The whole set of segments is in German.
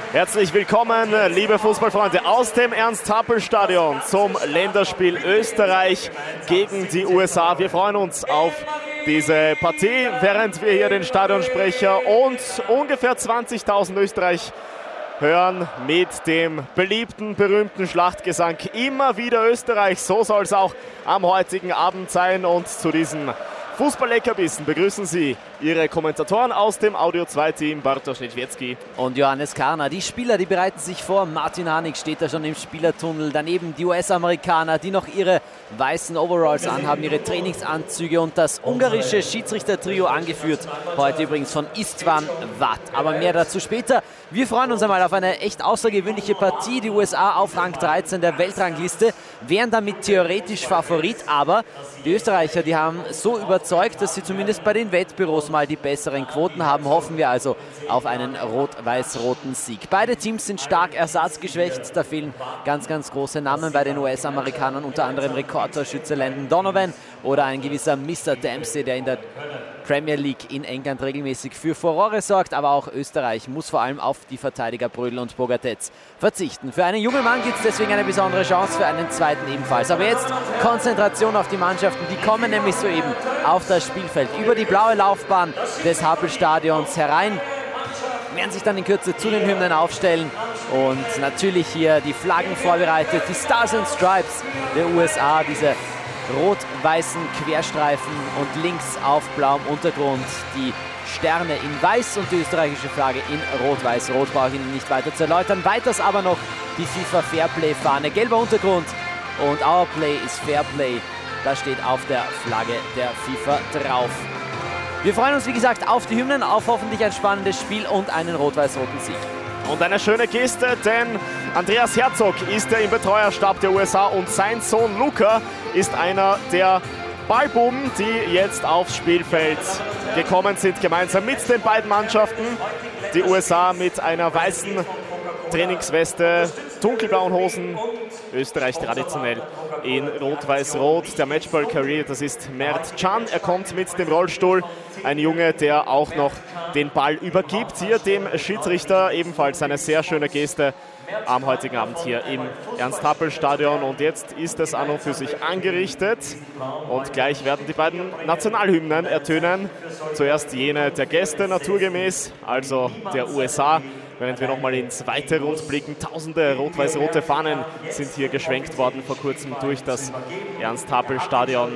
Herzlich willkommen, liebe Fußballfreunde, aus dem Ernst-Happel-Stadion zum Länderspiel Österreich gegen die USA. Wir freuen uns auf diese Partie, während wir hier den Stadionsprecher und ungefähr 20.000 Österreich hören mit dem beliebten, berühmten Schlachtgesang. Immer wieder Österreich, so soll es auch am heutigen Abend sein. Und zu diesem Fußball-Leckerbissen begrüßen Sie Ihre Kommentatoren aus dem Audio 2-Team, Bartosz Niedźwiecki und Johannes Karner. Die Spieler, die bereiten sich vor. Martin Harnik steht da schon im Spielertunnel. Daneben die US-Amerikaner, die noch ihre weißen Overalls anhaben, ihre Trainingsanzüge, und das ungarische Schiedsrichtertrio, angeführt heute übrigens von Istvan Watt. Aber mehr dazu später. Wir freuen uns einmal auf eine echt außergewöhnliche Partie. Die USA auf Rang 13 der Weltrangliste wären damit theoretisch Favorit, aber die Österreicher, die haben so überzeugt, dass sie zumindest bei den Wettbüros mal die besseren Quoten haben. Hoffen wir also auf einen rot-weiß-roten Sieg. Beide Teams sind stark ersatzgeschwächt. Da fehlen ganz, ganz große Namen bei den US-Amerikanern, unter anderem Rekordtorschütze Landon Donovan oder ein gewisser Mr. Dempsey, der in der Premier League in England regelmäßig für Furore sorgt. Aber auch Österreich muss vor allem auf die Verteidiger Brödl und Bogatets verzichten. Für einen jungen Mann gibt es deswegen eine besondere Chance, für einen zweiten ebenfalls. Aber jetzt Konzentration auf die Mannschaften. Die kommen nämlich soeben auf das Spielfeld über die blaue Laufbahn des Happel-Stadions herein, werden sich dann in Kürze zu den Hymnen aufstellen und natürlich hier die Flaggen vorbereitet. Die Stars and Stripes der USA, diese rot-weißen Querstreifen und links auf blauem Untergrund die Sterne in weiß und die österreichische Flagge in rot-weiß. Rot brauche ich Ihnen nicht weiter zu erläutern. Weiters aber noch die FIFA Fairplay-Fahne, gelber Untergrund und Our Play is Fairplay. Das steht auf der Flagge der FIFA drauf. Wir freuen uns, wie gesagt, auf die Hymnen, auf hoffentlich ein spannendes Spiel und einen rot-weiß-roten Sieg. Und eine schöne Geste, denn Andreas Herzog ist ja im Betreuerstab der USA und sein Sohn Luca ist einer der Ballbuben, die jetzt aufs Spielfeld gekommen sind, gemeinsam mit den beiden Mannschaften. Die USA mit einer weißen Trainingsweste, dunkelblauen Hosen, Österreich traditionell in rot-weiß-rot. Der Matchball-Career, das ist Mert Can, er kommt mit dem Rollstuhl. Ein Junge, der auch noch den Ball übergibt, hier dem Schiedsrichter. Ebenfalls eine sehr schöne Geste am heutigen Abend hier im Ernst-Happel-Stadion. Und jetzt ist es an und für sich angerichtet und gleich werden die beiden Nationalhymnen ertönen. Zuerst jene der Gäste naturgemäß, also der USA. Während wir nochmal ins weite Rund blicken, tausende rot-weiß-rote Fahnen sind hier geschwenkt worden vor kurzem durch das Ernst-Happel-Stadion.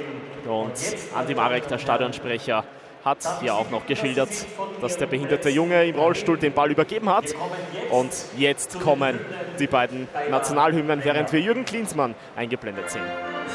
Und Andi Marek, der Stadionsprecher, hat hier auch noch geschildert, dass der behinderte Junge im Rollstuhl den Ball übergeben hat. Und jetzt kommen die beiden Nationalhymnen, während wir Jürgen Klinsmann eingeblendet sehen.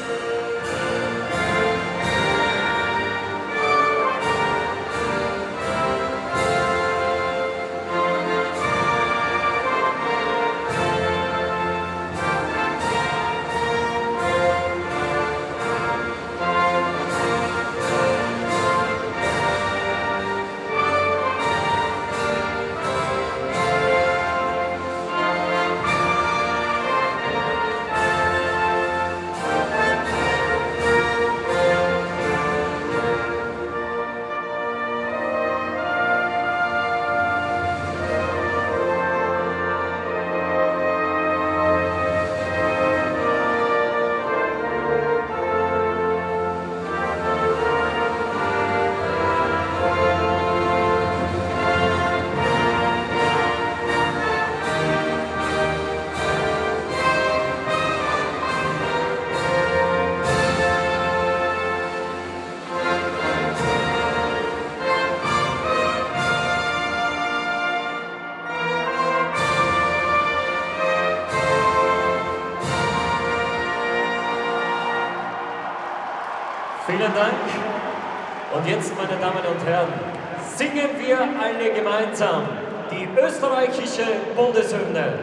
Vielen Dank. Und jetzt, meine Damen und Herren, singen wir alle gemeinsam die österreichische Bundeshymne.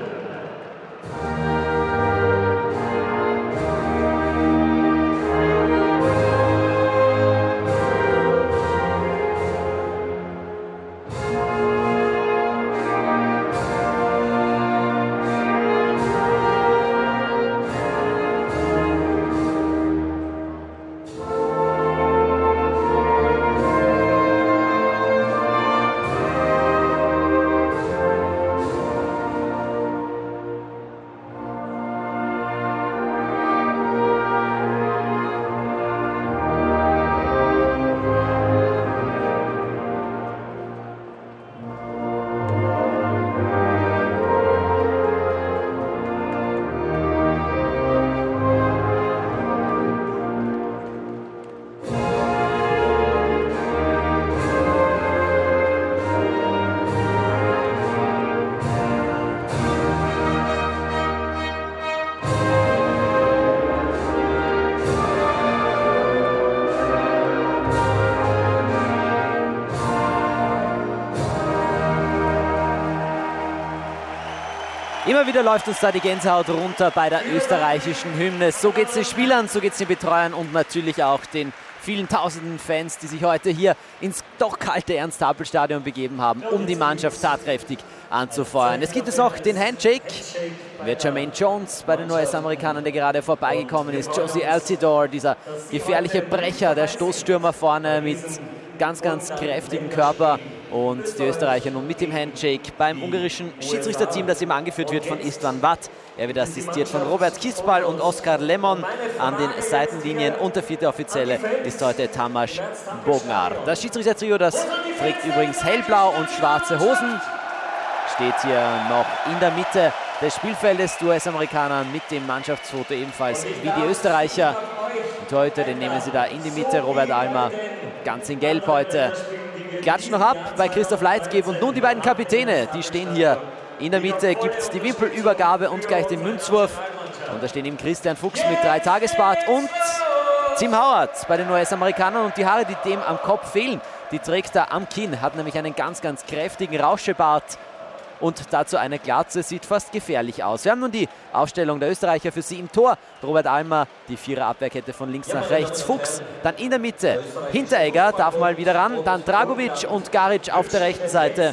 Immer wieder läuft uns da die Gänsehaut runter bei der österreichischen Hymne. So geht es den Spielern, so geht es den Betreuern und natürlich auch den vielen tausenden Fans, die sich heute hier ins doch kalte Ernst-Happel-Stadion begeben haben, um die Mannschaft tatkräftig anzufeuern. Es gibt jetzt noch den Handshake. Wird Jermaine Jones bei den US-Amerikanern, der gerade vorbeigekommen ist. Josie Altidore, dieser gefährliche Brecher, der Stoßstürmer vorne mit ganz, ganz kräftigen Körper. Und die Österreicher nun mit dem Handshake beim ungarischen Schiedsrichterteam, das eben angeführt wird von Istvan Watt. Er wird assistiert von Robert Kispal und Oskar Lemon an den Seitenlinien. Und der vierte Offizielle ist heute Tamas Bognar. Das Schiedsrichtertrio, das trägt übrigens hellblau und schwarze Hosen. Steht hier noch in der Mitte des Spielfeldes. Die US-Amerikaner mit dem Mannschaftsfoto ebenfalls wie die Österreicher. Und heute, den nehmen sie da in die Mitte. Robert Almer ganz in Gelb heute. Klatschen noch ab bei Christoph Leitgeb und nun die beiden Kapitäne, die stehen hier in der Mitte, gibt die Wimpelübergabe und gleich den Münzwurf. Und da stehen eben Christian Fuchs mit 3 Tagesbart und Tim Howard bei den US-Amerikanern. Und die Haare, die dem am Kopf fehlen, die trägt er am Kinn, hat nämlich einen ganz, ganz kräftigen Rauschebart. Und dazu eine Glatze, sieht fast gefährlich aus. Wir haben nun die Aufstellung der Österreicher für sie im Tor. Robert Almer, die Vierer-Abwehrkette von links nach rechts. Fuchs, dann in der Mitte. Hinteregger darf mal wieder ran. Dann Dragovic und Garic auf der rechten Seite.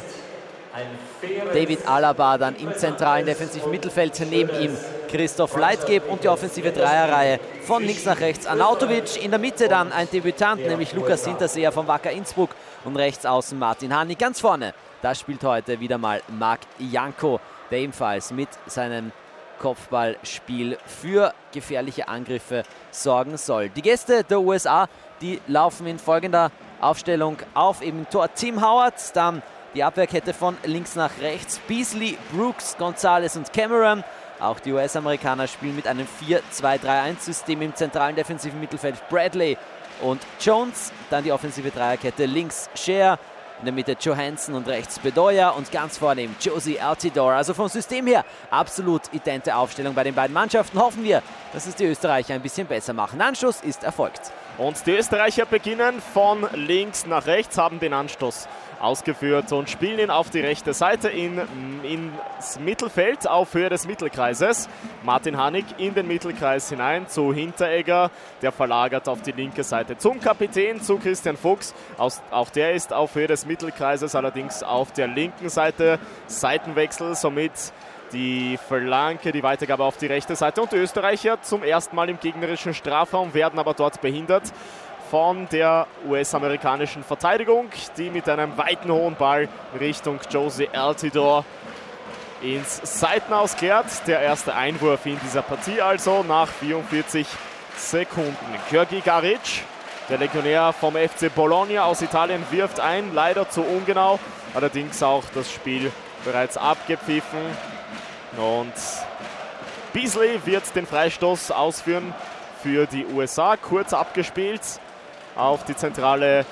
David Alaba dann im zentralen defensiven Mittelfeld. Neben ihm Christoph Leitgeb und die offensive Dreierreihe von links nach rechts. Arnautovic, in der Mitte dann ein Debütant, nämlich Lukas Hinterseher vom Wacker Innsbruck. Und rechts außen Martin Hani. Ganz vorne, da spielt heute wieder mal Marc Janko, der ebenfalls mit seinem Kopfballspiel für gefährliche Angriffe sorgen soll. Die Gäste der USA, die laufen in folgender Aufstellung auf. Eben Tor Tim Howard, dann die Abwehrkette von links nach rechts. Beasley, Brooks, Gonzalez und Cameron. Auch die US-Amerikaner spielen mit einem 4-2-3-1-System im zentralen defensiven Mittelfeld. Bradley und Jones. Dann die offensive Dreierkette links Scheer, in der Mitte Johansson und rechts Bedoya und ganz vorne eben Josie Altidore. Also vom System her absolut idente Aufstellung bei den beiden Mannschaften. Hoffen wir, dass es die Österreicher ein bisschen besser machen. Anstoß ist erfolgt. Und die Österreicher beginnen von links nach rechts, haben den Anstoß ausgeführt und spielen ihn auf die rechte Seite ins Mittelfeld auf Höhe des Mittelkreises. Martin Hanig in den Mittelkreis hinein zu Hinteregger, der verlagert auf die linke Seite zum Kapitän, zu Christian Fuchs. Auch der ist auf Höhe des Mittelkreises, allerdings auf der linken Seite. Seitenwechsel, somit die Flanke, die Weitergabe auf die rechte Seite. Und die Österreicher zum ersten Mal im gegnerischen Strafraum, werden aber dort behindert von der US-amerikanischen Verteidigung, die mit einem weiten hohen Ball Richtung Josie Altidore ins Seitenaus klärt. Der erste Einwurf in dieser Partie also nach 44 Sekunden. Georgi Garic, der Legionär vom FC Bologna aus Italien, wirft ein, leider zu ungenau, allerdings auch das Spiel bereits abgepfiffen. Und Beasley wird den Freistoß ausführen für die USA, kurz abgespielt auf die zentrale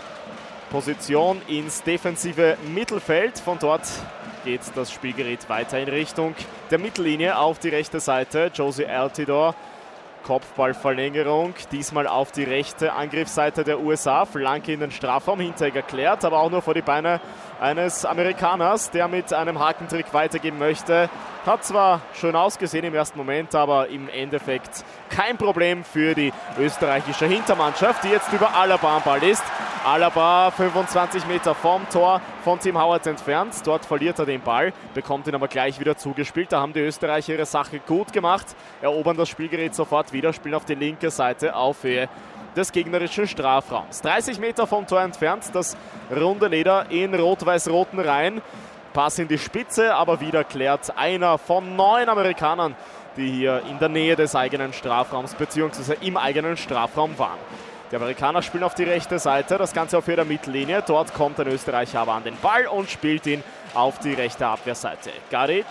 Position ins defensive Mittelfeld. Von dort geht das Spielgerät weiter in Richtung der Mittellinie auf die rechte Seite. Josie Altidore, Kopfballverlängerung, diesmal auf die rechte Angriffsseite der USA. Flanke in den Strafraum, Hinteregger klärt, aber auch nur vor die Beine eines Amerikaners, der mit einem Hakentrick weitergeben möchte. Hat zwar schön ausgesehen im ersten Moment, aber im Endeffekt kein Problem für die österreichische Hintermannschaft, die jetzt über Alaba am Ball ist. Alaba 25 Meter vom Tor von Tim Howard entfernt. Dort verliert er den Ball, bekommt ihn aber gleich wieder zugespielt. Da haben die Österreicher ihre Sache gut gemacht, erobern das Spielgerät sofort wieder, spielen auf die linke Seite auf Höhe des gegnerischen Strafraums. 30 Meter vom Tor entfernt, das runde Leder in rot-weiß-roten Reihen. Pass in die Spitze, aber wieder klärt einer von 9 Amerikanern, die hier in der Nähe des eigenen Strafraums bzw. im eigenen Strafraum waren. Die Amerikaner spielen auf die rechte Seite, das Ganze auf der Mittellinie. Dort kommt ein Österreicher aber an den Ball und spielt ihn auf die rechte Abwehrseite. Garic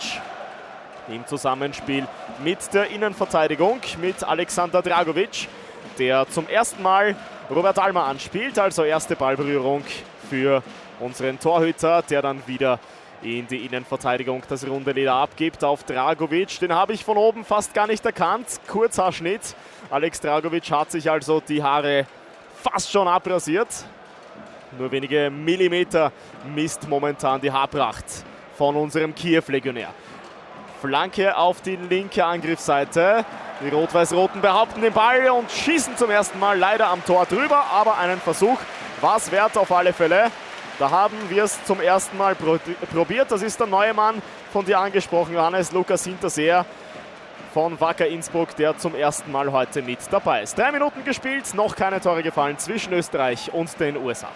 im Zusammenspiel mit der Innenverteidigung, mit Alexander Dragovic, der zum ersten Mal Robert Almer anspielt. Also erste Ballberührung für unseren Torhüter, der dann wieder in die Innenverteidigung das runde Leder abgibt auf Dragovic. Den habe ich von oben fast gar nicht erkannt. Kurzhaarschnitt. Alex Dragovic hat sich also die Haare fast schon abrasiert. Nur wenige Millimeter misst momentan die Haarpracht von unserem Kiew-Legionär. Flanke auf die linke Angriffsseite. Die Rot-Weiß-Roten behaupten den Ball und schießen zum ersten Mal leider am Tor drüber, aber einen Versuch war es wert auf alle Fälle. Da haben wir es zum ersten Mal probiert. Das ist der neue Mann von dir angesprochen, Johannes, Lukas Hinterseher von Wacker Innsbruck, der zum ersten Mal heute mit dabei ist. 3 Minuten gespielt, noch keine Tore gefallen zwischen Österreich und den USA.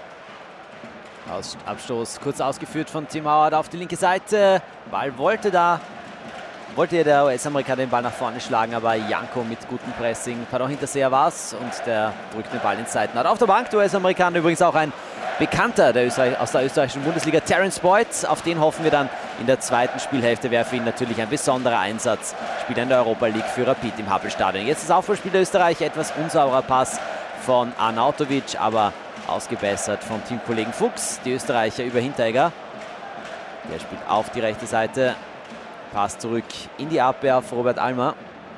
Abstoß kurz ausgeführt von Tim Howard auf die linke Seite. Ball wollte der US-Amerikaner den Ball nach vorne schlagen, aber Janko mit gutem Pressing. Hinterseher war es und der drückt den Ball ins Seitenrad. Auf der Bank der US-Amerikaner übrigens auch ein Bekannter aus der österreichischen Bundesliga, Terence Boyd. Auf den hoffen wir dann in der zweiten Spielhälfte. Wäre für ihn natürlich ein besonderer Einsatz. Spielt in der Europa League für Rapid im Happelstadion. Jetzt das Aufholspiel der Österreicher. Etwas unsauberer Pass von Arnautovic, aber ausgebessert vom Teamkollegen Fuchs. Die Österreicher über Hinteregger. Der spielt auf die rechte Seite. Pass zurück in die Abwehr auf Robert Almer.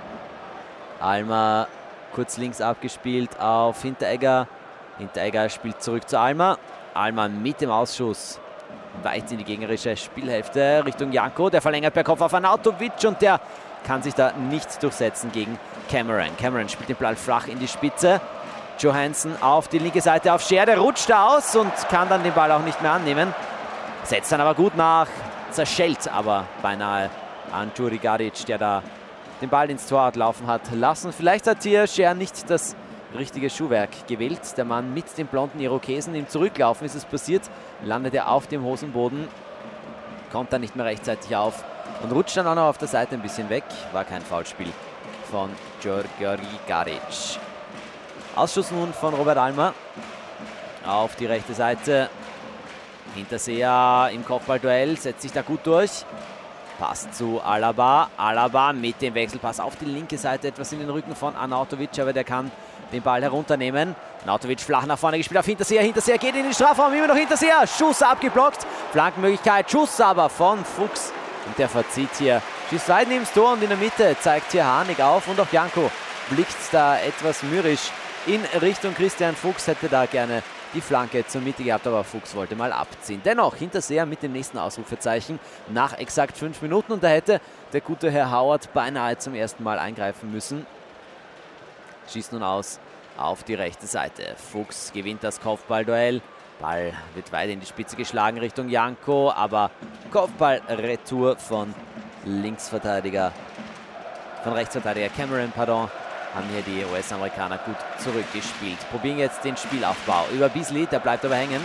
Almer kurz links abgespielt auf Hinteregger. Hinteregger spielt zurück zu Almer. Almer mit dem Ausschuss weit in die gegnerische Spielhälfte Richtung Janko. Der verlängert per Kopf auf Arnautovic und der kann sich da nicht durchsetzen gegen Cameron. Cameron spielt den Ball flach in die Spitze. Johansson auf die linke Seite auf Scher. Der rutscht da aus und kann dann den Ball auch nicht mehr annehmen. Setzt dann aber gut nach. Zerschellt aber beinahe an Juri Garic, der da den Ball ins Tor laufen hat lassen. Vielleicht hat hier Scher nicht das richtige Schuhwerk gewählt. Der Mann mit dem blonden Irokesen, im Zurücklaufen ist es passiert, landet er auf dem Hosenboden, kommt dann nicht mehr rechtzeitig auf und rutscht dann auch noch auf der Seite ein bisschen weg. War kein Foulspiel von Juri Garic. Ausschuss nun von Robert Almer auf die rechte Seite. Hinterseher im Kopfballduell, setzt sich da gut durch. Pass zu Alaba. Alaba mit dem Wechselpass auf die linke Seite, etwas in den Rücken von Arnautovic, aber der kann den Ball herunternehmen. Arnautovic flach nach vorne gespielt auf Hinterseher. Hinterseher geht in den Strafraum, immer noch Hinterseher. Schuss abgeblockt. Flankenmöglichkeit, Schuss aber von Fuchs. Und der verzieht hier. Schießt weit neben das Tor und in der Mitte zeigt hier Harnik auf. Und auch Janko blickt da etwas mürrisch in Richtung Christian Fuchs. Hätte da gerne die Flanke zur Mitte gehabt, aber Fuchs wollte mal abziehen. Dennoch Hinterseher mit dem nächsten Ausrufezeichen nach exakt 5 Minuten. Und da hätte der gute Herr Howard beinahe zum ersten Mal eingreifen müssen. Schießt nun aus auf die rechte Seite. Fuchs gewinnt das Kopfballduell. Ball wird weit in die Spitze geschlagen Richtung Janko, aber Kopfball-Retour von Rechtsverteidiger Cameron, haben hier die US-Amerikaner gut zurückgespielt. Probieren jetzt den Spielaufbau über Beasley, der bleibt aber hängen.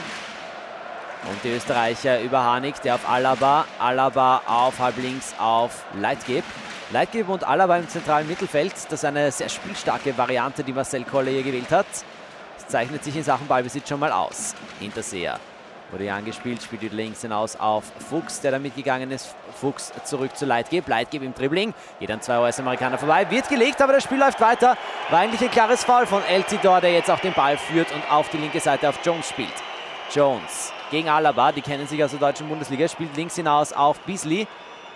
Und die Österreicher über Harnik, der auf Alaba. Alaba auf halb links auf Leitgeb. Leitgeb und Alaba im zentralen Mittelfeld. Das ist eine sehr spielstarke Variante, die Marcel Koller hier gewählt hat. Das zeichnet sich in Sachen Ballbesitz schon mal aus. Hinterseher wurde hier angespielt, spielt wieder links hinaus auf Fuchs, der da mitgegangen ist. Fuchs zurück zu Leitgeb. Leitgeb im Dribbling. Geht an 2 US-Amerikaner vorbei. Wird gelegt, aber das Spiel läuft weiter. War eigentlich ein klares Foul von Altidore, der jetzt auch den Ball führt und auf die linke Seite auf Jones spielt. Jones gegen Alaba, die kennen sich aus der deutschen Bundesliga, spielt links hinaus auf Beasley.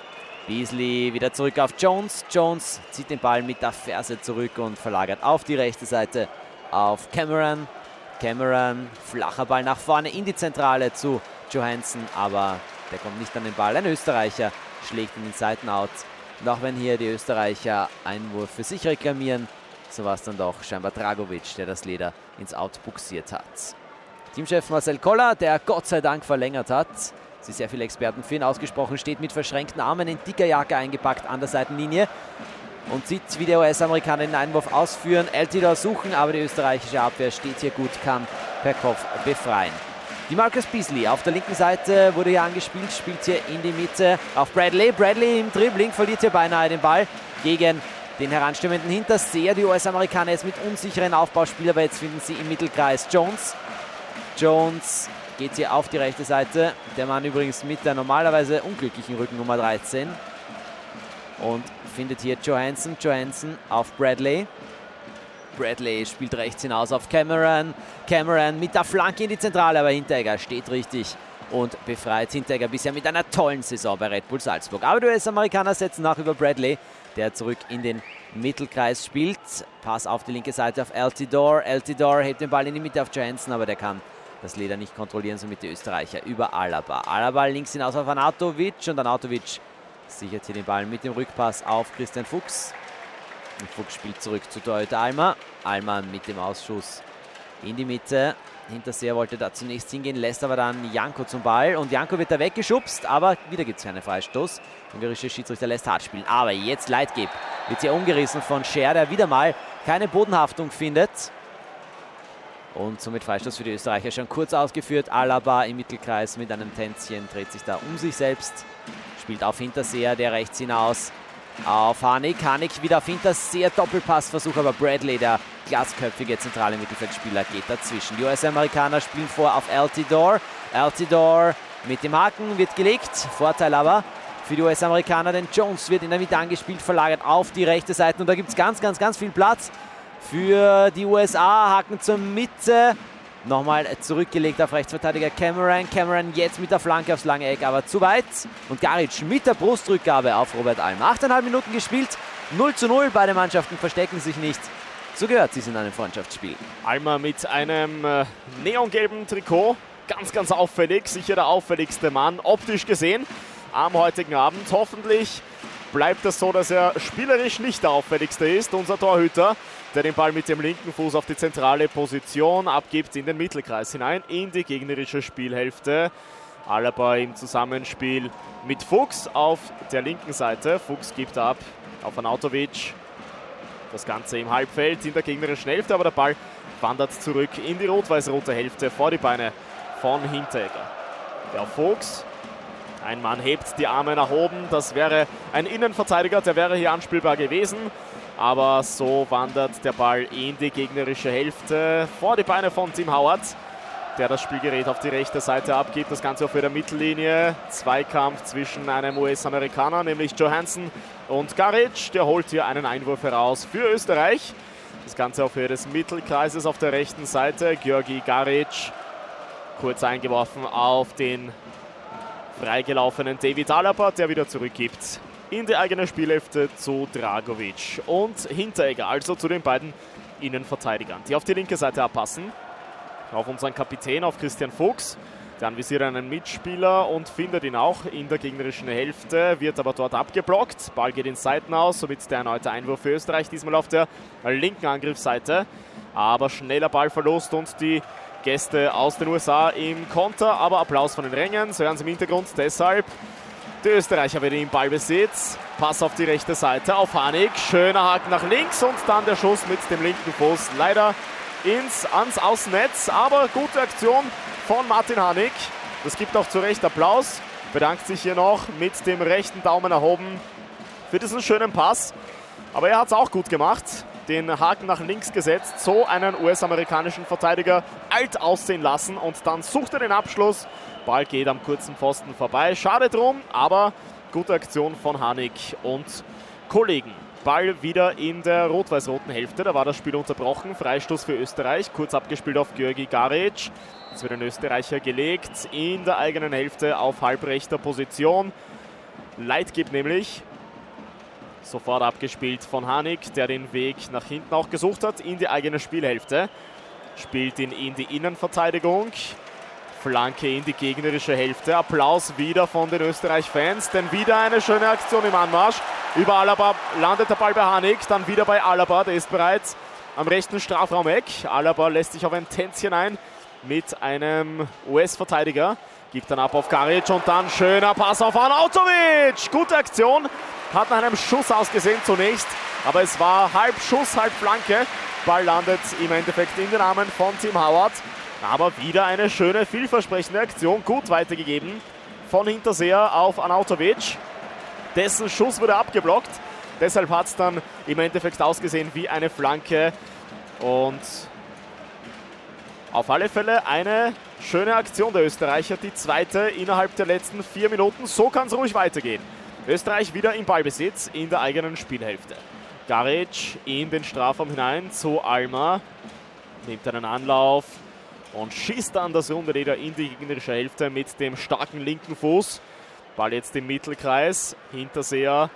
Beasley wieder zurück auf Jones. Jones zieht den Ball mit der Ferse zurück und verlagert auf die rechte Seite auf Cameron. Cameron, flacher Ball nach vorne in die Zentrale zu Johansson, aber der kommt nicht an den Ball. Ein Österreicher schlägt in den Seitenout. Und auch wenn hier die Österreicher Einwurf für sich reklamieren, so war es dann doch scheinbar Dragovic, der das Leder ins Out buxiert hat. Teamchef Marcel Koller, der Gott sei Dank verlängert hat. Sie sehr viele Experten für ihn ausgesprochen, steht mit verschränkten Armen in dicker Jacke eingepackt an der Seitenlinie und sieht, wie der US-Amerikaner den Einwurf ausführen. Altidore suchen, aber die österreichische Abwehr steht hier gut, kann per Kopf befreien. Die Marcus Beasley auf der linken Seite wurde hier angespielt, spielt hier in die Mitte auf Bradley. Bradley im Dribbling verliert hier beinahe den Ball gegen den heranstürmenden Hinterseher. Die US-Amerikaner jetzt mit unsicheren Aufbauspiel, aber jetzt finden sie im Mittelkreis Jones. Jones geht hier auf die rechte Seite. Der Mann übrigens mit der normalerweise unglücklichen Rückennummer 13. Und findet hier Johansson. Johansson auf Bradley. Bradley spielt rechts hinaus auf Cameron. Cameron mit der Flanke in die Zentrale, aber Hinteregger steht richtig und befreit. Hinteregger bisher mit einer tollen Saison bei Red Bull Salzburg. Aber die US-Amerikaner setzen nach über Bradley, der zurück in den Mittelkreis spielt. Pass auf die linke Seite auf Altidore. Altidore hebt den Ball in die Mitte auf Johansson, aber der kann das Leder nicht kontrollieren, somit die Österreicher über Alaba. Alaba links hinaus auf Arnautovic und Arnautovic Sichert hier den Ball mit dem Rückpass auf Christian Fuchs. Und Fuchs spielt zurück zu Torhüter Almer. Almer mit dem Ausschuss in die Mitte. Hinterseher wollte da zunächst hingehen, lässt aber dann Janko zum Ball. Und Janko wird da weggeschubst, aber wieder gibt es keinen Freistoß. Der ungarische Schiedsrichter lässt hart spielen. Aber jetzt Leitgeb wird hier umgerissen von Scher, der wieder mal keine Bodenhaftung findet. Und somit Freistoß für die Österreicher schon kurz ausgeführt. Alaba im Mittelkreis mit einem Tänzchen dreht sich da um sich selbst. Spielt auf Hinterseher, der rechts hinaus auf Hanik. Hanik wieder auf Hinterseher, Doppelpassversuch, aber Bradley, der glasköpfige zentrale Mittelfeldspieler, geht dazwischen. Die US-Amerikaner spielen vor auf Altidore. Altidore mit dem Haken wird gelegt. Vorteil aber für die US-Amerikaner, denn Jones wird in der Mitte angespielt, verlagert auf die rechte Seite. Und da gibt es ganz viel Platz für die USA. Haken zur Mitte. Nochmal zurückgelegt auf Rechtsverteidiger Cameron. Cameron jetzt mit der Flanke aufs lange Eck, aber zu weit. Und Garic mit der Brustrückgabe auf Robert Almer. 8,5 Minuten gespielt, 0:0. Beide Mannschaften verstecken sich nicht. So gehört es in einem Freundschaftsspiel. Almer mit einem neongelben Trikot. Ganz auffällig. Sicher der auffälligste Mann, optisch gesehen, am heutigen Abend. Hoffentlich bleibt es so, dass er spielerisch nicht der auffälligste ist. Unser Torhüter, der den Ball mit dem linken Fuß auf die zentrale Position abgibt, in den Mittelkreis hinein, in die gegnerische Spielhälfte. Alaba im Zusammenspiel mit Fuchs auf der linken Seite. Fuchs gibt ab auf Arnautovic. Das Ganze im Halbfeld in der gegnerischen Hälfte, aber der Ball wandert zurück in die rot-weiß-rote Hälfte vor die Beine von Hinteregger. Der Fuchs. Ein Mann hebt die Arme nach oben. Das wäre ein Innenverteidiger, der wäre hier anspielbar gewesen. Aber so wandert der Ball in die gegnerische Hälfte vor die Beine von Tim Howard, der das Spielgerät auf die rechte Seite abgibt. Das Ganze auf der Mittellinie. Zweikampf zwischen einem US-Amerikaner, nämlich Johansson und Garic. Der holt hier einen Einwurf heraus für Österreich. Das Ganze auf Höhe des Mittelkreises auf der rechten Seite. Georgi Garic kurz eingeworfen auf den freigelaufenen David Alaba, der wieder zurückgibt in die eigene Spielhälfte zu Dragovic und Hinteregger, also zu den beiden Innenverteidigern, die auf die linke Seite abpassen. Auf unseren Kapitän, auf Christian Fuchs. Der anvisiert einen Mitspieler und findet ihn auch in der gegnerischen Hälfte, wird aber dort abgeblockt. Ball geht ins Seitenaus, somit der erneute Einwurf für Österreich, diesmal auf der linken Angriffsseite. Aber schneller Ballverlust und die Gäste aus den USA im Konter, aber Applaus von den Rängen, so hören Sie im Hintergrund, deshalb die Österreicher wieder im Ballbesitz. Pass auf die rechte Seite auf Hanik, schöner Haken nach links und dann der Schuss mit dem linken Fuß, leider ans Außennetz, aber gute Aktion von Martin Hanik. Das gibt auch zu Recht Applaus, bedankt sich hier noch mit dem rechten Daumen erhoben für diesen schönen Pass, aber er hat es auch gut gemacht. Den Haken nach links gesetzt, so einen US-amerikanischen Verteidiger alt aussehen lassen und dann sucht er den Abschluss. Ball geht am kurzen Pfosten vorbei, schade drum, aber gute Aktion von Hanik und Kollegen. Ball wieder in der rot-weiß-roten Hälfte, da war das Spiel unterbrochen, Freistoß für Österreich, kurz abgespielt auf Georgi Garic. Jetzt wird ein Österreicher gelegt in der eigenen Hälfte auf halbrechter Position. Leitgeb nämlich. Sofort abgespielt von Hanik, der den Weg nach hinten auch gesucht hat, in die eigene Spielhälfte. Spielt ihn in die Innenverteidigung. Flanke in die gegnerische Hälfte. Applaus wieder von den Österreich-Fans, denn wieder eine schöne Aktion im Anmarsch. Über Alaba landet der Ball bei Hanik, dann wieder bei Alaba, der ist bereits am rechten Strafraumeck. Alaba lässt sich auf ein Tänzchen ein mit einem US-Verteidiger. Gibt dann ab auf Garic und dann schöner Pass auf Arnautovic. Gute Aktion. Hat nach einem Schuss ausgesehen zunächst, aber es war halb Schuss, halb Flanke. Ball landet im Endeffekt in den Armen von Tim Howard. Aber wieder eine schöne, vielversprechende Aktion. Gut weitergegeben von Hinterseher auf Arnautovic. Dessen Schuss wurde abgeblockt. Deshalb hat es dann im Endeffekt ausgesehen wie eine Flanke. Und auf alle Fälle eine schöne Aktion der Österreicher. Die zweite innerhalb der letzten 4 Minuten. So kann es ruhig weitergehen. Österreich wieder im Ballbesitz in der eigenen Spielhälfte. Garic in den Strafraum hinein zu Almer. Nimmt einen Anlauf und schießt dann das runde Leder in die gegnerische Hälfte mit dem starken linken Fuß. Ball jetzt im Mittelkreis. Hinterseher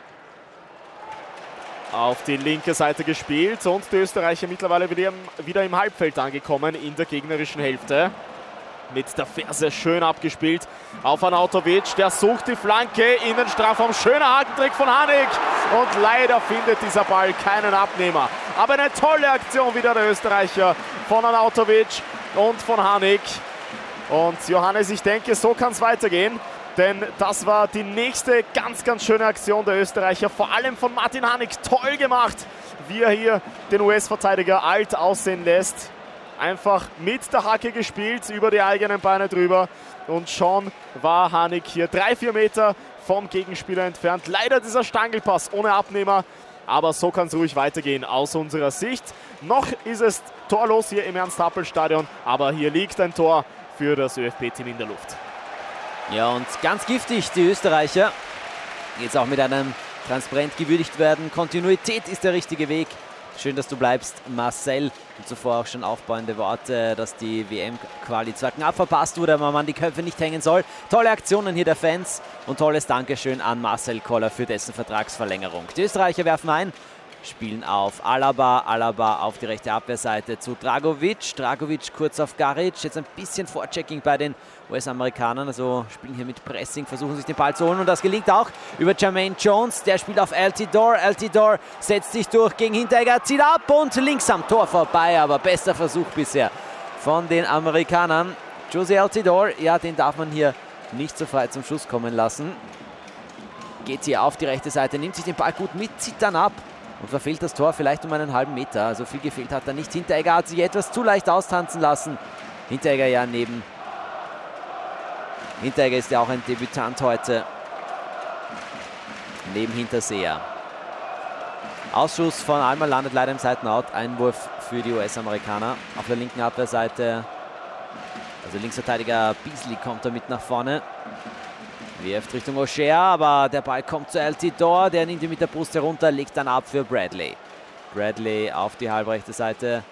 auf die linke Seite gespielt und die Österreicher mittlerweile wieder im Halbfeld angekommen in der gegnerischen Hälfte. mit der Ferse schön abgespielt auf Arnautovic. Der sucht die Flanke, Innenstrafraum, schöner Hakentrick von Hanik. Und leider findet dieser Ball keinen Abnehmer. Aber eine tolle Aktion wieder der Österreicher von Arnautovic und von Hanik. Und Johannes, ich denke, so kann es weitergehen. Denn das war die nächste ganz, ganz schöne Aktion der Österreicher. Vor allem von Martin Hanik. Toll gemacht, wie er hier den US-Verteidiger alt aussehen lässt. Einfach mit der Hacke gespielt, über die eigenen Beine drüber. Und schon war Hanik hier 3-4 Meter vom Gegenspieler entfernt. Leider dieser Stangelpass ohne Abnehmer. Aber so kann es ruhig weitergehen aus unserer Sicht. Noch ist es torlos hier im Ernst-Happel-Stadion. Aber hier liegt ein Tor für das ÖFB-Team in der Luft. Ja, und ganz giftig, die Österreicher. Jetzt auch mit einem transparent gewürdigt werden. Kontinuität ist der richtige Weg. Schön, dass du bleibst, Marcel. Und zuvor auch schon aufbauende Worte, dass die WM-Quali zwar knapp verpasst wurde, aber man die Köpfe nicht hängen soll. Tolle Aktionen hier der Fans und tolles Dankeschön an Marcel Koller für dessen Vertragsverlängerung. Die Österreicher werfen ein, spielen auf Alaba, Alaba auf die rechte Abwehrseite zu Dragovic, Dragovic kurz auf Garic, jetzt ein bisschen Vorchecking bei den US-Amerikanern, also spielen hier mit Pressing, versuchen sich den Ball zu holen und das gelingt auch über Jermaine Jones, der spielt auf Altidore, Altidore setzt sich durch gegen Hinteregger, zieht ab und links am Tor vorbei, aber bester Versuch bisher von den Amerikanern. Josie Altidore, ja, den darf man hier nicht so frei zum Schuss kommen lassen. Geht hier auf die rechte Seite, nimmt sich den Ball gut mit, zieht dann ab. Und verfehlt das Tor vielleicht um einen halben Meter. Also viel gefehlt hat er nicht. Hinteregger hat sich etwas zu leicht austanzen lassen. Hinteregger ja neben. Hinteregger ist ja auch ein Debütant heute. Neben Hinterseher. Ausschuss von Alma landet leider im Seitenout. Einwurf für die US-Amerikaner. Auf der linken Abwehrseite. Also Linksverteidiger Beasley kommt damit nach vorne. Wirft Richtung O'Shea, aber der Ball kommt zu Altidore, der nimmt ihn mit der Brust herunter, legt dann ab für Bradley. Bradley auf die halbrechte Seite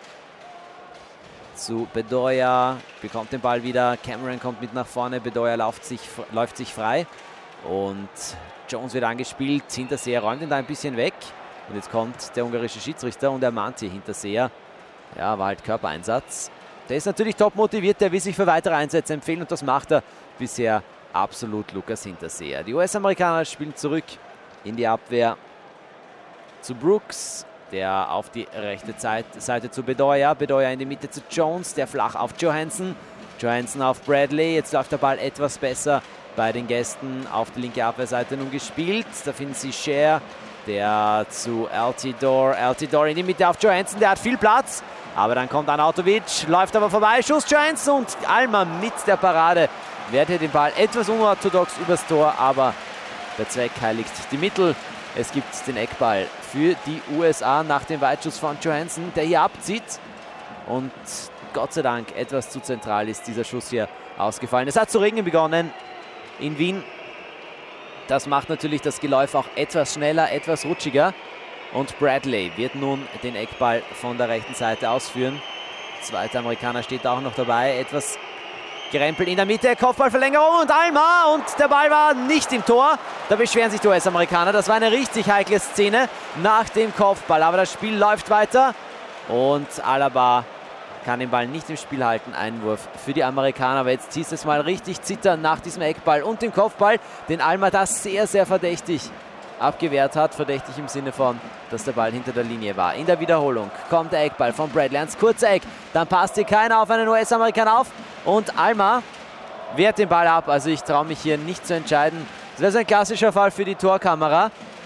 zu Bedoya, bekommt den Ball wieder, Cameron kommt mit nach vorne, Bedoya läuft sich frei und Jones wird angespielt, Hinterseher räumt ihn da ein bisschen weg und jetzt kommt der ungarische Schiedsrichter und ermahnt hier Hinterseher. Ja, war halt Körpereinsatz. Der ist natürlich top motiviert, der will sich für weitere Einsätze empfehlen und das macht er bisher absolut Lukas Hinterseher. Die US-Amerikaner spielen zurück in die Abwehr zu Brooks, der auf die rechte Seite zu Bedoya. Bedoya in die Mitte zu Jones, der flach auf Johansson. Johansson auf Bradley. Jetzt läuft der Ball etwas besser bei den Gästen auf die linke Abwehrseite nun gespielt. Da finden sie Share, der zu Altidore. Altidore in die Mitte auf Johansson, der hat viel Platz. Aber dann kommt Arnautovic, läuft aber vorbei. Schuss Johansson und Alma mit der Parade. Wertet den Ball etwas unorthodox übers Tor, aber der Zweck heiligt die Mittel. Es gibt den Eckball für die USA nach dem Weitschuss von Johansson, der hier abzieht. Und Gott sei Dank etwas zu zentral ist dieser Schuss hier ausgefallen. Es hat zu regnen begonnen in Wien. Das macht natürlich das Geläuf auch etwas schneller, etwas rutschiger. Und Bradley wird nun den Eckball von der rechten Seite ausführen. Der zweite Amerikaner steht auch noch dabei, etwas gerempelt in der Mitte, Kopfballverlängerung und Alma und der Ball war nicht im Tor. Da beschweren sich die US-Amerikaner. Das war eine richtig heikle Szene nach dem Kopfball. Aber das Spiel läuft weiter und Alaba kann den Ball nicht im Spiel halten. Einwurf für die Amerikaner. Aber jetzt hieß es mal richtig zittern nach diesem Eckball und dem Kopfball, den Alma das sehr, sehr verdächtig abgewehrt hat. Verdächtig im Sinne von, dass der Ball hinter der Linie war. In der Wiederholung kommt der Eckball von Bradley ans kurze Eck. Dann passt hier keiner auf einen US-Amerikaner auf. Und Alma wehrt den Ball ab. Also ich traue mich hier nicht zu entscheiden. Das wäre so ein klassischer Fall für die Torkamera.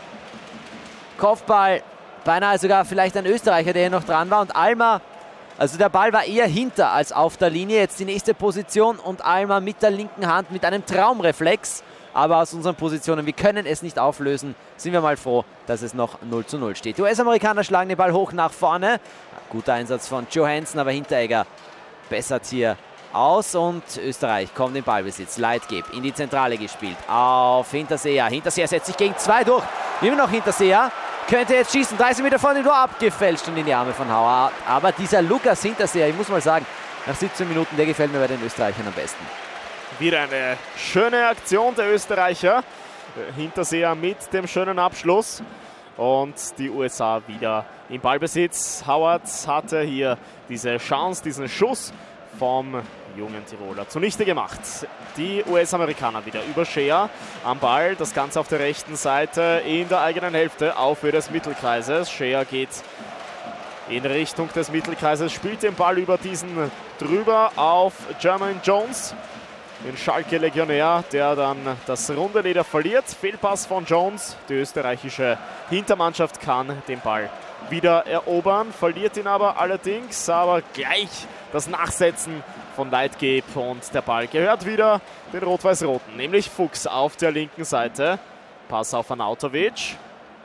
Kopfball, beinahe sogar vielleicht ein Österreicher, der hier noch dran war. Und Alma, also der Ball war eher hinter als auf der Linie. Jetzt die nächste Position und Alma mit der linken Hand mit einem Traumreflex. Aber aus unseren Positionen, wir können es nicht auflösen. Sind wir mal froh, dass es noch 0:0 steht. Die US-Amerikaner schlagen den Ball hoch nach vorne. Guter Einsatz von Johansson, aber Hinteregger bessert hier aus. Und Österreich kommt in Ballbesitz. Leitgeb in die Zentrale gespielt. Auf Hinterseher. Hinterseher setzt sich gegen 2 durch. Immer noch Hinterseher. Könnte jetzt schießen. 30 Meter vor dem Tor abgefälscht und in die Arme von Hauer. Aber dieser Lukas Hinterseher, ich muss mal sagen, nach 17 Minuten, der gefällt mir bei den Österreichern am besten. Wieder eine schöne Aktion der Österreicher. Hinterseher mit dem schönen Abschluss. Und die USA wieder im Ballbesitz. Howard hatte hier diese Chance, diesen Schuss vom jungen Tiroler zunichte gemacht. Die US-Amerikaner wieder über Scheer am Ball. Das Ganze auf der rechten Seite in der eigenen Hälfte auf Höhe des Mittelkreises. Scheer geht in Richtung des Mittelkreises, spielt den Ball über diesen drüber auf Jermaine Jones, den Schalke-Legionär, der dann das runde Leder verliert. Fehlpass von Jones. Die österreichische Hintermannschaft kann den Ball wieder erobern, verliert ihn aber allerdings, aber gleich das Nachsetzen von Leitgeb und der Ball gehört wieder den Rot-Weiß-Roten, nämlich Fuchs auf der linken Seite. Pass auf Arnautovic,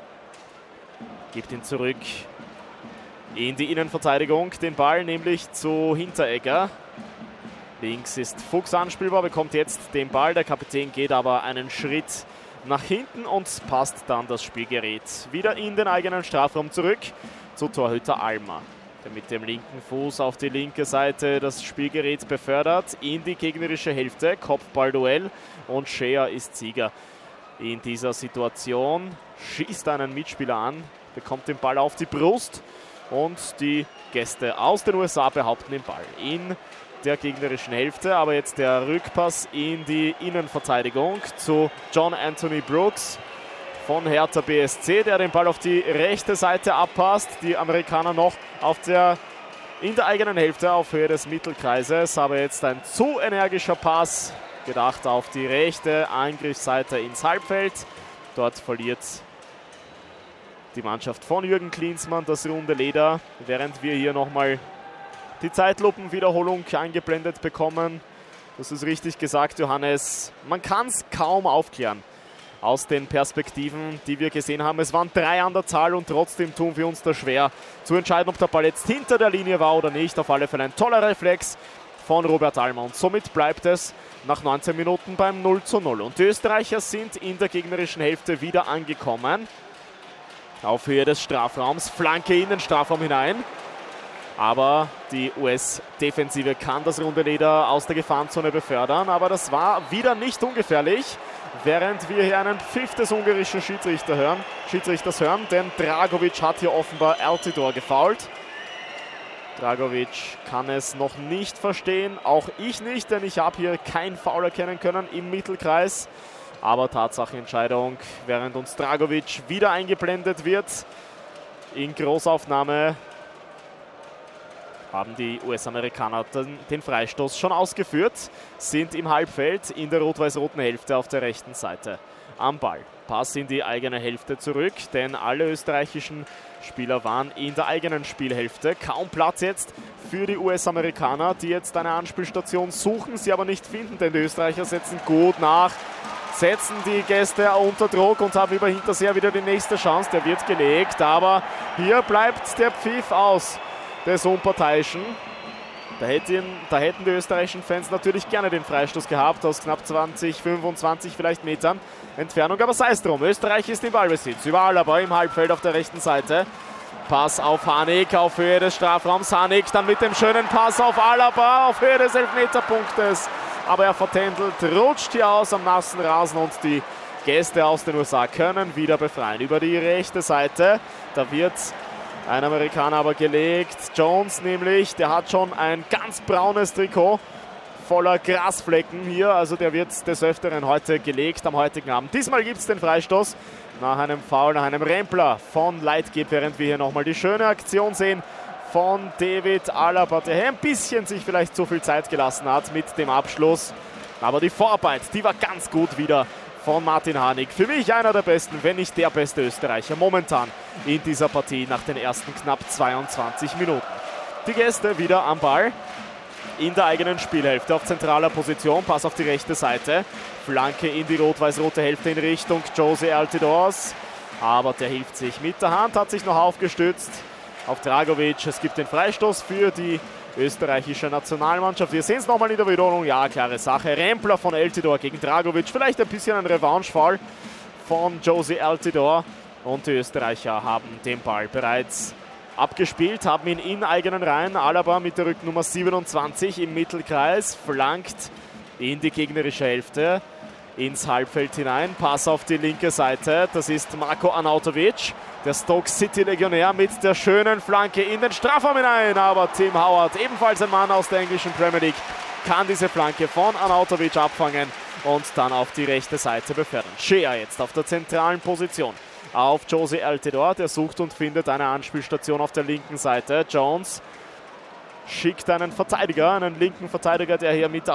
gibt ihn zurück in die Innenverteidigung, den Ball nämlich zu Hinteregger. Links ist Fuchs anspielbar, bekommt jetzt den Ball, der Kapitän geht aber einen Schritt nach hinten und passt dann das Spielgerät wieder in den eigenen Strafraum zurück zu Torhüter Almer, der mit dem linken Fuß auf die linke Seite das Spielgerät befördert in die gegnerische Hälfte. Kopfballduell und Scheer ist Sieger in dieser Situation. Schießt einen Mitspieler an, bekommt den Ball auf die Brust und die Gäste aus den USA behaupten den Ball in der gegnerischen Hälfte, aber jetzt der Rückpass in die Innenverteidigung zu John Anthony Brooks von Hertha BSC, der den Ball auf die rechte Seite abpasst. Die Amerikaner noch in der eigenen Hälfte auf Höhe des Mittelkreises, aber jetzt ein zu energischer Pass, gedacht auf die rechte Angriffsseite ins Halbfeld. Dort verliert die Mannschaft von Jürgen Klinsmann das runde Leder, während wir hier nochmal die Zeitlupenwiederholung eingeblendet bekommen. Das ist richtig gesagt, Johannes. Man kann es kaum aufklären aus den Perspektiven, die wir gesehen haben. Es waren 3 an der Zahl und trotzdem tun wir uns da schwer zu entscheiden, ob der Ball jetzt hinter der Linie war oder nicht. Auf alle Fälle ein toller Reflex von Robert Almer und somit bleibt es nach 19 Minuten beim 0:0. Und die Österreicher sind in der gegnerischen Hälfte wieder angekommen. Auf Höhe des Strafraums, Flanke in den Strafraum hinein. Aber die US-Defensive kann das runde Leder aus der Gefahrenzone befördern. Aber das war wieder nicht ungefährlich, während wir hier einen Pfiff des ungarischen Schiedsrichters hören. Denn Dragovic hat hier offenbar Altidor gefoult. Dragovic kann es noch nicht verstehen, auch ich nicht, denn ich habe hier kein Foul erkennen können im Mittelkreis. Aber Tatsachenentscheidung, während uns Dragovic wieder eingeblendet wird in Großaufnahme, haben die US-Amerikaner den Freistoß schon ausgeführt, sind im Halbfeld in der rot-weiß-roten Hälfte auf der rechten Seite am Ball. Pass in die eigene Hälfte zurück, denn alle österreichischen Spieler waren in der eigenen Spielhälfte. Kaum Platz jetzt für die US-Amerikaner, die jetzt eine Anspielstation suchen, sie aber nicht finden, denn die Österreicher setzen gut nach, setzen die Gäste unter Druck und haben über Hinterseher wieder die nächste Chance. Der wird gelegt, aber hier bleibt der Pfiff aus des Unparteiischen. Da hätten die österreichischen Fans natürlich gerne den Freistoß gehabt, aus knapp 20, 25 vielleicht Metern Entfernung, aber sei es drum. Österreich ist im Ballbesitz, über Alaba im Halbfeld auf der rechten Seite. Pass auf Hanik auf Höhe des Strafraums. Hanik dann mit dem schönen Pass auf Alaba auf Höhe des Elfmeterpunktes. Aber er vertändelt, rutscht hier aus am nassen Rasen und die Gäste aus den USA können wieder befreien. Über die rechte Seite, da wird ein Amerikaner aber gelegt, Jones nämlich, der hat schon ein ganz braunes Trikot voller Grasflecken hier, also der wird des Öfteren heute gelegt am heutigen Abend. Diesmal gibt es den Freistoß nach einem Foul, nach einem Rempler von Leitgeb, während wir hier nochmal die schöne Aktion sehen von David Alaba, der ein bisschen sich vielleicht zu viel Zeit gelassen hat mit dem Abschluss, aber die Vorarbeit, die war ganz gut wieder von Martin Hanik. Für mich einer der besten, wenn nicht der beste Österreicher momentan in dieser Partie nach den ersten knapp 22 Minuten. Die Gäste wieder am Ball in der eigenen Spielhälfte auf zentraler Position. Pass auf die rechte Seite. Flanke in die rot-weiß-rote Hälfte in Richtung Jose Altidors. Aber der hilft sich mit der Hand, hat sich noch aufgestützt auf Dragovic. Es gibt den Freistoß für die österreichische Nationalmannschaft. Wir sehen es nochmal in der Wiederholung. Ja, klare Sache. Rempler von Altidor gegen Dragovic. Vielleicht ein bisschen ein Revanche-Fall von Jose Altidor. Und die Österreicher haben den Ball bereits abgespielt, haben ihn in eigenen Reihen. Alaba mit der Rücknummer 27 im Mittelkreis, flankt in die gegnerische Hälfte, ins Halbfeld hinein. Pass auf die linke Seite, das ist Marko Arnautovic, der Stoke City Legionär mit der schönen Flanke in den Strafraum hinein. Aber Tim Howard, ebenfalls ein Mann aus der englischen Premier League, kann diese Flanke von Arnautovic abfangen und dann auf die rechte Seite befördern. Shea jetzt auf der zentralen Position auf Jozy Altidore, der sucht und findet eine Anspielstation auf der linken Seite. Jones schickt einen Verteidiger, einen linken Verteidiger, der hier mit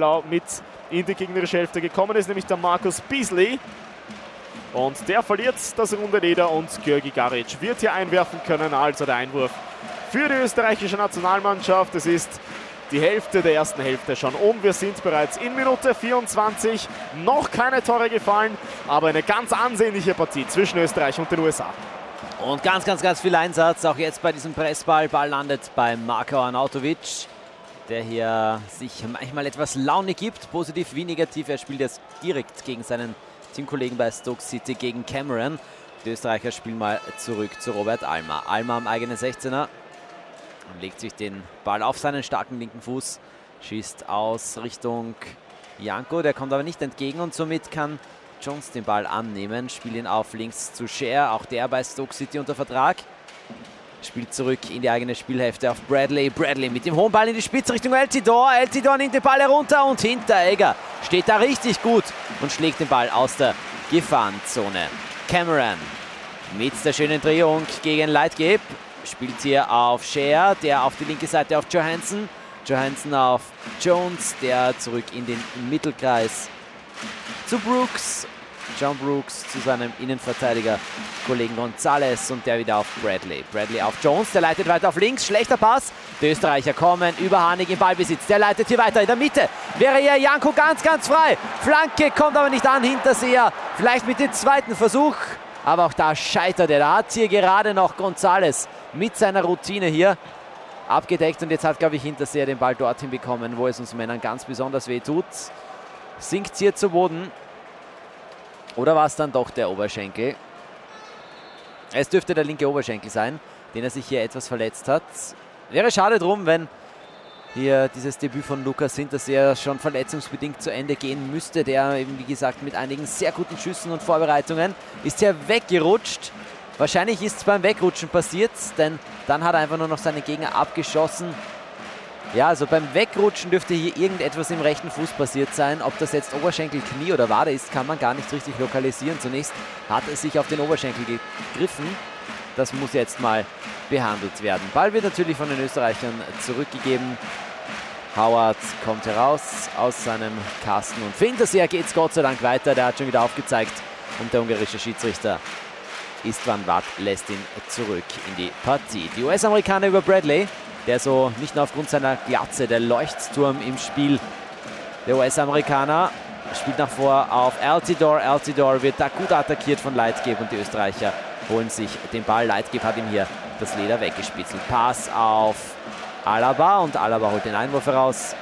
in die gegnerische Hälfte gekommen ist, nämlich der Marcus Beasley. Und der verliert das runde Leder und György Garic wird hier einwerfen können, also der Einwurf für die österreichische Nationalmannschaft. Es ist die Hälfte der ersten Hälfte schon um. Wir sind bereits in Minute 24. Noch keine Tore gefallen, aber eine ganz ansehnliche Partie zwischen Österreich und den USA. Und ganz viel Einsatz, auch jetzt bei diesem Pressball. Ball landet bei Marko Arnautovic, der hier sich manchmal etwas Laune gibt, positiv wie negativ. Er spielt jetzt direkt gegen seinen Teamkollegen bei Stoke City, gegen Cameron. Die Österreicher spielen mal zurück zu Robert Almer. Almer am eigenen 16er. Und legt sich den Ball auf seinen starken linken Fuß, schießt aus Richtung Janko, der kommt aber nicht entgegen und somit kann Jones den Ball annehmen, spielt ihn auf links zu Shea, auch der bei Stoke City unter Vertrag. Spielt zurück in die eigene Spielhälfte auf Bradley. Bradley mit dem hohen Ball in die Spitze Richtung Altidore. Altidore nimmt den Ball herunter und Hinteregger steht da richtig gut und schlägt den Ball aus der Gefahrenzone. Cameron mit der schönen Drehung gegen Leitgeb. Spielt hier auf Shea, der auf die linke Seite auf Johansson. Johansson auf Jones, der zurück in den Mittelkreis zu Brooks. John Brooks zu seinem Innenverteidiger Kollegen González und der wieder auf Bradley. Bradley auf Jones, der leitet weiter auf links. Schlechter Pass. Die Österreicher kommen überhandig im Ballbesitz. Der leitet hier weiter in der Mitte. Wäre hier Janko ganz frei. Flanke kommt aber nicht an. Hinterseher vielleicht mit dem zweiten Versuch. Aber auch da scheitert er. Da hat hier gerade noch González mit seiner Routine hier abgedeckt. Und jetzt hat, glaube ich, Hinterseher den Ball dorthin bekommen, wo es uns Männern ganz besonders weh tut. Sinkt hier zu Boden. Oder war es dann doch der Oberschenkel? Es dürfte der linke Oberschenkel sein, den er sich hier etwas verletzt hat. Wäre schade drum, wenn hier dieses Debüt von Lukas Hinterseher schon verletzungsbedingt zu Ende gehen müsste. Der eben, wie gesagt, mit einigen sehr guten Schüssen und Vorbereitungen ist hier weggerutscht. Wahrscheinlich ist es beim Wegrutschen passiert, denn dann hat er einfach nur noch seine Gegner abgeschossen. Ja, also beim Wegrutschen dürfte hier irgendetwas im rechten Fuß passiert sein. Ob das jetzt Oberschenkel, Knie oder Wade ist, kann man gar nicht richtig lokalisieren. Zunächst hat er sich auf den Oberschenkel gegriffen. Das muss jetzt mal behandelt werden. Ball wird natürlich von den Österreichern zurückgegeben. Howard kommt heraus aus seinem Kasten und für Hinterseher geht es Gott sei Dank weiter. Der hat schon wieder aufgezeigt und der ungarische Schiedsrichter Istvan Watt lässt ihn zurück in die Partie. Die US-Amerikaner über Bradley, der so nicht nur aufgrund seiner Glatze, der Leuchtturm im Spiel der US-Amerikaner, spielt nach vor auf Altidore. Altidore wird da gut attackiert von Leitgeb und die Österreicher holen sich den Ball. Leitgeb hat ihm hier das Leder weggespitzelt. Pass auf Alaba und Alaba holt den Einwurf heraus.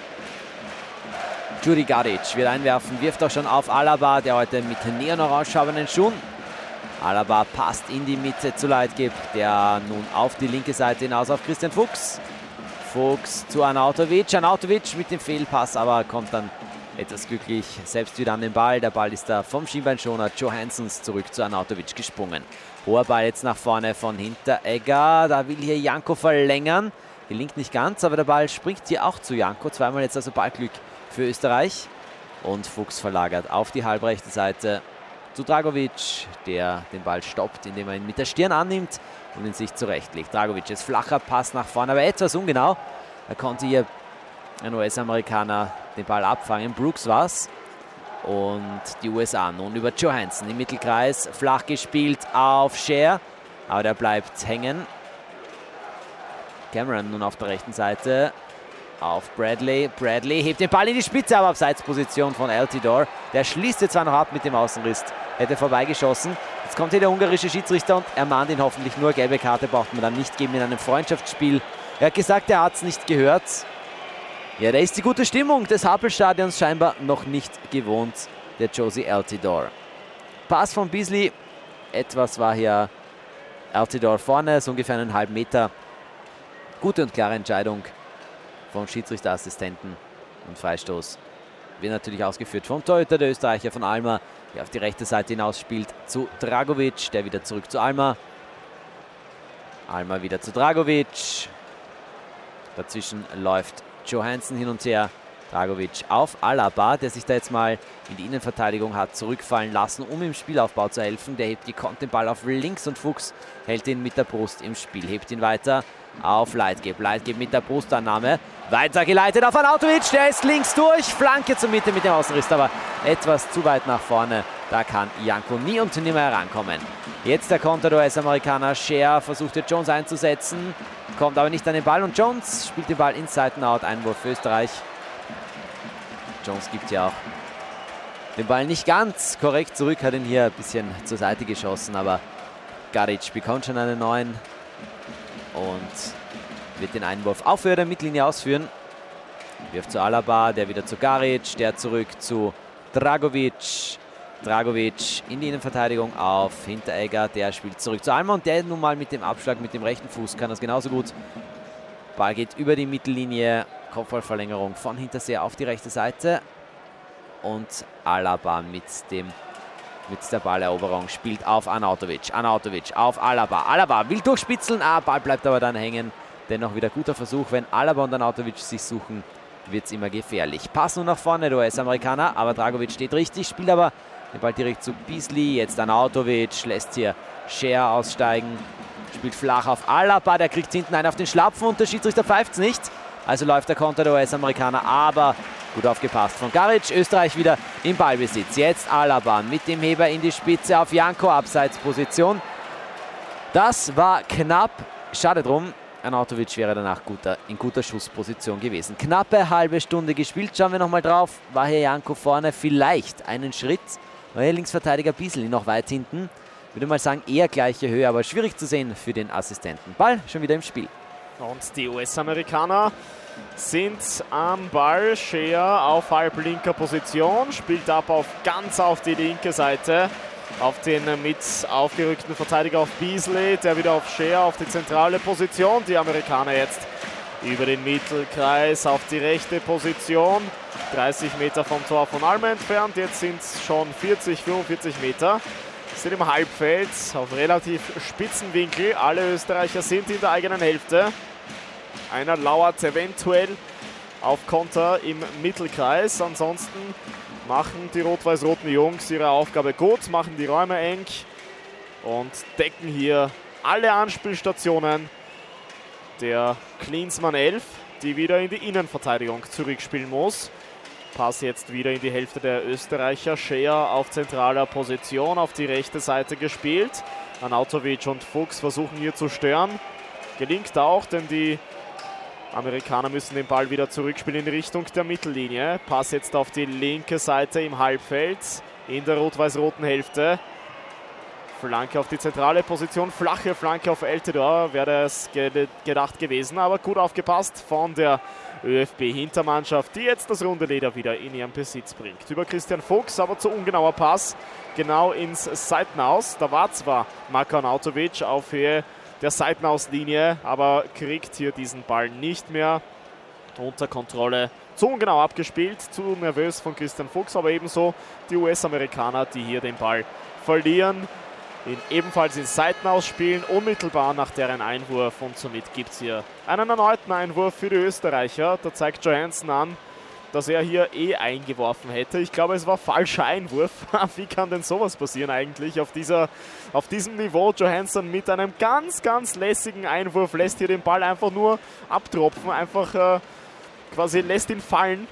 György Garic wird einwerfen, wirft auch schon auf Alaba, der heute mit neon-orangefarbenen Schuhen. Alaba passt in die Mitte zu Leitgeb, der nun auf die linke Seite hinaus auf Christian Fuchs. Fuchs zu Arnautovic. Arnautovic mit dem Fehlpass, aber kommt dann etwas glücklich selbst wieder an den Ball. Der Ball ist da vom Schienbeinschoner Johanssons zurück zu Arnautovic gesprungen. Hoher Ball jetzt nach vorne von Hinteregger. Da will hier Janko verlängern. Gelingt nicht ganz, aber der Ball springt hier auch zu Janko. Zweimal jetzt also Ballglück für Österreich. Und Fuchs verlagert auf die halbrechte Seite zu Dragovic, der den Ball stoppt, indem er ihn mit der Stirn annimmt und ihn sich zurechtlegt. Dragovic ist flacher Pass nach vorne, aber etwas ungenau. Er konnte hier ein US-Amerikaner den Ball abfangen. Brooks war's. Und die USA nun über Johansson im Mittelkreis. Flach gespielt auf Shea, aber der bleibt hängen. Cameron nun auf der rechten Seite auf Bradley. Bradley hebt den Ball in die Spitze, aber Abseitsposition von Altidore. Der schließt jetzt zwar noch ab mit dem Außenriss, hätte vorbeigeschossen. Jetzt kommt hier der ungarische Schiedsrichter und ermahnt ihn hoffentlich nur. Gelbe Karte braucht man dann nicht geben in einem Freundschaftsspiel. Er hat gesagt, er hat es nicht gehört. Ja, da ist die gute Stimmung des Happel-Stadions scheinbar noch nicht gewohnt, der Jozy Altidore. Pass von Beasley. Etwas war hier Altidore vorne, so ungefähr einen halben Meter. Gute und klare Entscheidung vom Schiedsrichterassistenten und Freistoß wird natürlich ausgeführt vom Torhüter, der Österreicher von Almer, der auf die rechte Seite hinaus spielt zu Dragovic, der wieder zurück zu Almer. Almer wieder zu Dragovic. Dazwischen läuft Johansson hin und her. Dragovic auf Alaba, der sich da jetzt mal in die Innenverteidigung hat zurückfallen lassen, um im Spielaufbau zu helfen. Der hebt gekonnt den Ball auf links und Fuchs hält ihn mit der Brust im Spiel. Hebt ihn weiter auf Leitgeb. Leitgeb mit der Brustannahme. Weitergeleitet auf Arnautovic, der ist links durch. Flanke zur Mitte mit dem Außenriss, aber etwas zu weit nach vorne. Da kann Janko nie und nimmer herankommen. Jetzt der Konter der US-Amerikaner. Scher versucht jetzt Jones einzusetzen, kommt aber nicht an den Ball und Jones spielt den Ball in Seitenau. Einwurf für Österreich. Jones gibt ja auch den Ball nicht ganz korrekt zurück, hat ihn hier ein bisschen zur Seite geschossen, aber Garic bekommt schon einen neuen und wird den Einwurf auf Höhe der Mittellinie ausführen. Wirft zu Alaba, der wieder zu Garic, der zurück zu Dragovic. Dragovic in die Innenverteidigung auf Hinteregger, der spielt zurück zu Alma und der nun mal mit dem Abschlag mit dem rechten Fuß kann das genauso gut. Ball geht über die Mittellinie, Kopfballverlängerung von Hinterseher auf die rechte Seite und Alaba mit der Balleroberung spielt auf Arnautovic. Arnautovic auf Alaba. Alaba will durchspitzeln, Ball bleibt aber dann hängen. Dennoch wieder guter Versuch, wenn Alaba und Arnautovic sich suchen, wird es immer gefährlich. Pass nur nach vorne, der US-Amerikaner, aber Dragovic steht richtig, spielt aber den Ball direkt zu Beasley. Jetzt Arnautovic, lässt hier Scher aussteigen, spielt flach auf Alaba, der kriegt hinten einen auf den Schlapfen und der Schiedsrichter pfeift es nicht. Also läuft der Konter der US-Amerikaner, aber gut aufgepasst von Garic. Österreich wieder im Ballbesitz. Jetzt Alaba mit dem Heber in die Spitze auf Janko, Abseitsposition. Das war knapp, schade drum. Arnautovic wäre danach in guter Schussposition gewesen. Knappe halbe Stunde gespielt, schauen wir nochmal drauf. War hier Janko vorne vielleicht einen Schritt. War hier Linksverteidiger Beasley noch weit hinten. Würde mal sagen, eher gleiche Höhe, aber schwierig zu sehen für den Assistenten. Ball schon wieder im Spiel. Und die US-Amerikaner sind am Ball. Scher auf halblinker Position, spielt ab ganz auf die linke Seite. Auf den mit aufgerückten Verteidiger auf Beasley, der wieder auf Scher auf die zentrale Position. Die Amerikaner jetzt über den Mittelkreis auf die rechte Position. 30 Meter vom Tor von Alma entfernt, jetzt sind es schon 40, 45 Meter. Sind im Halbfeld auf relativ spitzen Winkel. Alle Österreicher sind in der eigenen Hälfte. Einer lauert eventuell auf Konter im Mittelkreis. Ansonsten machen die rot-weiß-roten Jungs ihre Aufgabe gut, machen die Räume eng und decken hier alle Anspielstationen der Klinsmann 11, die wieder in die Innenverteidigung zurückspielen muss. Pass jetzt wieder in die Hälfte der Österreicher. Scher auf zentraler Position auf die rechte Seite gespielt. Arnautovic und Fuchs versuchen hier zu stören. Gelingt auch, denn die Amerikaner müssen den Ball wieder zurückspielen in Richtung der Mittellinie. Pass jetzt auf die linke Seite im Halbfeld in der rot-weiß-roten Hälfte. Flanke auf die zentrale Position, flache Flanke auf Eltidoor, wäre es gedacht gewesen, aber gut aufgepasst von der ÖFB-Hintermannschaft, die jetzt das runde Leder wieder in ihren Besitz bringt. Über Christian Fuchs, aber zu ungenauer Pass, genau ins Seitenaus. Da war zwar Marko Arnautovic auf Höhe der Seitenauslinie, aber kriegt hier diesen Ball nicht mehr unter Kontrolle. Zu ungenau abgespielt, zu nervös von Christian Fuchs, aber ebenso die US-Amerikaner, die hier den Ball verlieren. Ebenfalls ins Seitenaus spielen, unmittelbar nach deren Einwurf und somit gibt es hier einen erneuten Einwurf für die Österreicher. Da zeigt Johansson an, dass er hier eingeworfen hätte. Ich glaube, es war falscher Einwurf. Wie kann denn sowas passieren eigentlich auf diesem Niveau? Johansson mit einem ganz, ganz lässigen Einwurf lässt hier den Ball einfach nur abtropfen, einfach quasi lässt ihn fallen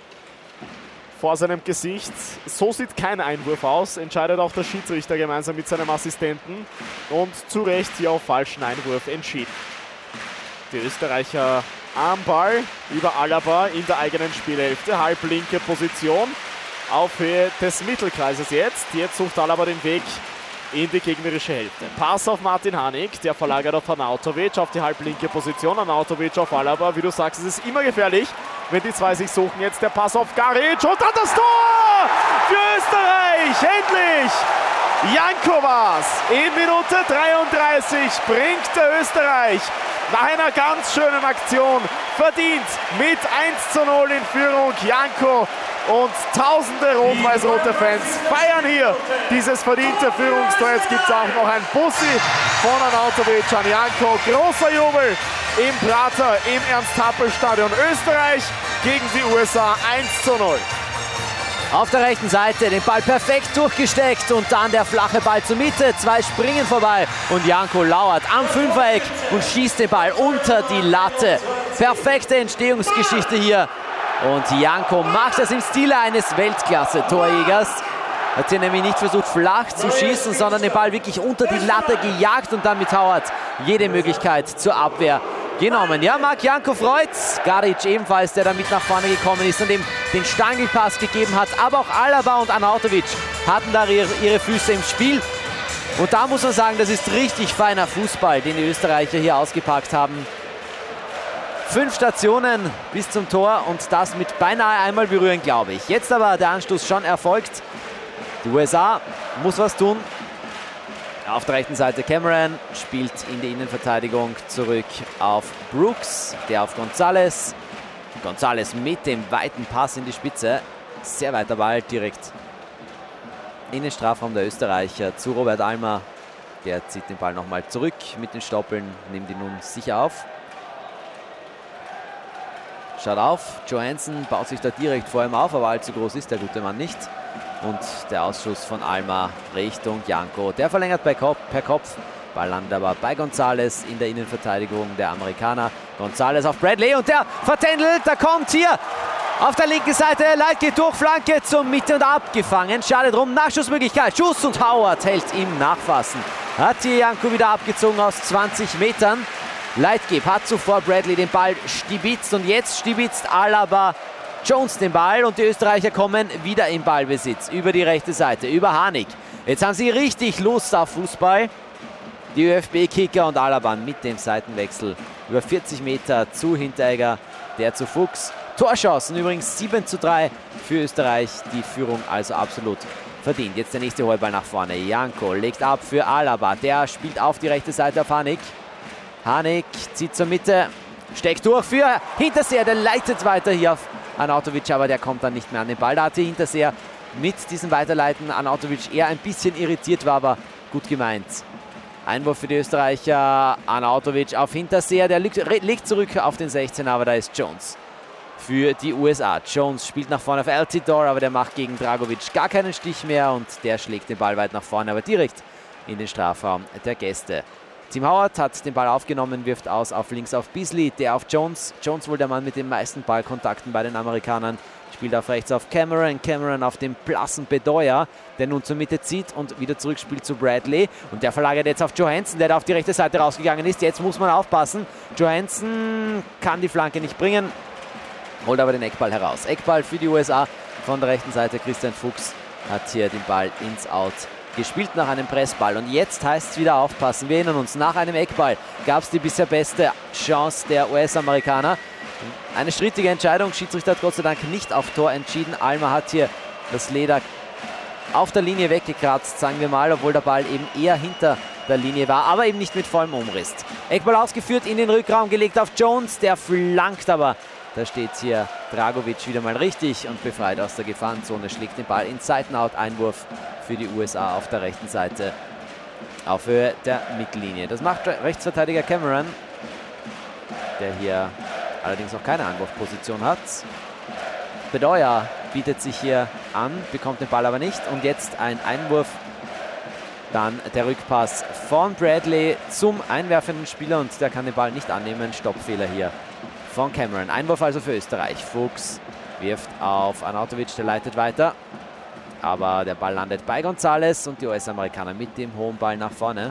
vor seinem Gesicht. So sieht kein Einwurf aus, entscheidet auch der Schiedsrichter gemeinsam mit seinem Assistenten und zu Recht hier auf falschen Einwurf entschieden. Die Österreicher am Ball über Alaba in der eigenen Spielhälfte, halblinke Position auf Höhe des Mittelkreises jetzt. Jetzt sucht Alaba den Weg in die gegnerische Hälfte. Pass auf Martin Hanig, der verlagert auf Arnautovic auf die halblinke Position. Arnautovic auf Alaba, wie du sagst, es ist immer gefährlich, wenn die zwei sich suchen. Jetzt der Pass auf Garic und dann das Tor für Österreich, endlich! Janko war's. In Minute 33 bringt der Österreich nach einer ganz schönen Aktion verdient mit 1:0 in Führung. Janko und tausende rot-weiß-rote Fans feiern hier dieses verdiente Führungstor. Jetzt gibt es auch noch ein Bussi von Arnautovic an Janko. Großer Jubel im Prater, im Ernst-Happel-Stadion. Österreich gegen die USA 1:0. Auf der rechten Seite den Ball perfekt durchgesteckt und dann der flache Ball zur Mitte. 2 springen vorbei und Janko lauert am Fünfereck und schießt den Ball unter die Latte. Perfekte Entstehungsgeschichte hier. Und Janko macht das im Stile eines Weltklasse-Torjägers. Hat hier nämlich nicht versucht, flach zu schießen, sondern den Ball wirklich unter die Latte gejagt und dann mit Howard jede Möglichkeit zur Abwehr genommen. Ja, Marc Janko freut's. Garic ebenfalls, der da mit nach vorne gekommen ist und ihm den Stangelpass gegeben hat. Aber auch Alaba und Arnautovic hatten da ihre Füße im Spiel. Und da muss man sagen, das ist richtig feiner Fußball, den die Österreicher hier ausgepackt haben. 5 Stationen bis zum Tor und das mit beinahe einmal berühren, glaube ich. Jetzt aber der Anstoß schon erfolgt. Die USA muss was tun. Auf der rechten Seite Cameron spielt in die Innenverteidigung zurück auf Brooks, der auf González. González mit dem weiten Pass in die Spitze. Sehr weiter Ball direkt in den Strafraum der Österreicher zu Robert Almer. Der zieht den Ball nochmal zurück mit den Stoppeln, nimmt ihn nun sicher auf. Schaut auf, Johansson baut sich da direkt vor ihm auf, aber allzu groß ist der gute Mann nicht. Und der Ausschuss von Almer Richtung Janko. Der verlängert per Kopf. Ball landet aber bei González in der Innenverteidigung der Amerikaner. González auf Bradley und der vertändelt. Da kommt hier auf der linken Seite Leit geht durch, Flanke zur Mitte und abgefangen. Schade drum, Nachschussmöglichkeit. Schuss und Howard hält im Nachfassen. Hat hier Janko wieder abgezogen aus 20 Metern. Leitgeb hat zuvor Bradley den Ball stibitzt und jetzt stibitzt Alaba Jones den Ball und die Österreicher kommen wieder in Ballbesitz über die rechte Seite, über Hanik. Jetzt haben sie richtig Lust auf Fußball. Die ÖFB-Kicker und Alaba mit dem Seitenwechsel über 40 Meter zu Hinteregger, der zu Fuchs. Torchancen übrigens 7:3 für Österreich, die Führung also absolut verdient. Jetzt der nächste Hohlball nach vorne. Janko legt ab für Alaba, der spielt auf die rechte Seite auf Hanik. Hanik zieht zur Mitte, steckt durch für Hinterseher, der leitet weiter hier auf Arnautovic, aber der kommt dann nicht mehr an den Ball. Da hat hier Hinterseher mit diesem Weiterleiten Arnautovic eher ein bisschen irritiert, war aber gut gemeint. Einwurf für die Österreicher, Arnautovic auf Hinterseher, der legt zurück auf den 16er, aber da ist Jones für die USA. Jones spielt nach vorne auf Altidore, aber der macht gegen Dragovic gar keinen Stich mehr und der schlägt den Ball weit nach vorne, aber direkt in den Strafraum der Gäste. Tim Howard hat den Ball aufgenommen, wirft aus auf links auf Beasley, der auf Jones. Jones wohl der Mann mit den meisten Ballkontakten bei den Amerikanern. Spielt auf rechts auf Cameron. Cameron auf dem blassen Bedoya, der nun zur Mitte zieht und wieder zurückspielt zu Bradley. Und der verlagert jetzt auf Johansson, der da auf die rechte Seite rausgegangen ist. Jetzt muss man aufpassen. Johansson kann die Flanke nicht bringen, holt aber den Eckball heraus. Eckball für die USA von der rechten Seite. Christian Fuchs hat hier den Ball ins Out gespielt nach einem Pressball. Und jetzt heißt es wieder aufpassen. Wir erinnern uns, nach einem Eckball gab es die bisher beste Chance der US-Amerikaner. Eine strittige Entscheidung. Schiedsrichter hat Gott sei Dank nicht auf Tor entschieden. Almer hat hier das Leder auf der Linie weggekratzt, sagen wir mal, obwohl der Ball eben eher hinter der Linie war, aber eben nicht mit vollem Umriss. Eckball ausgeführt, in den Rückraum gelegt auf Jones, der flankt aber. Da steht hier Dragovic wieder mal richtig und befreit aus der Gefahrenzone, schlägt den Ball ins Seitenout. Einwurf für die USA auf der rechten Seite auf Höhe der Mittellinie. Das macht Rechtsverteidiger Cameron, der hier allerdings auch keine Anwurfposition hat. Bedoya bietet sich hier an, bekommt den Ball aber nicht. Und jetzt ein Einwurf, dann der Rückpass von Bradley zum einwerfenden Spieler und der kann den Ball nicht annehmen. Stoppfehler hier von Cameron. Einwurf also für Österreich. Fuchs wirft auf Arnautovic, der leitet weiter. Aber der Ball landet bei González und die US-Amerikaner mit dem hohen Ball nach vorne.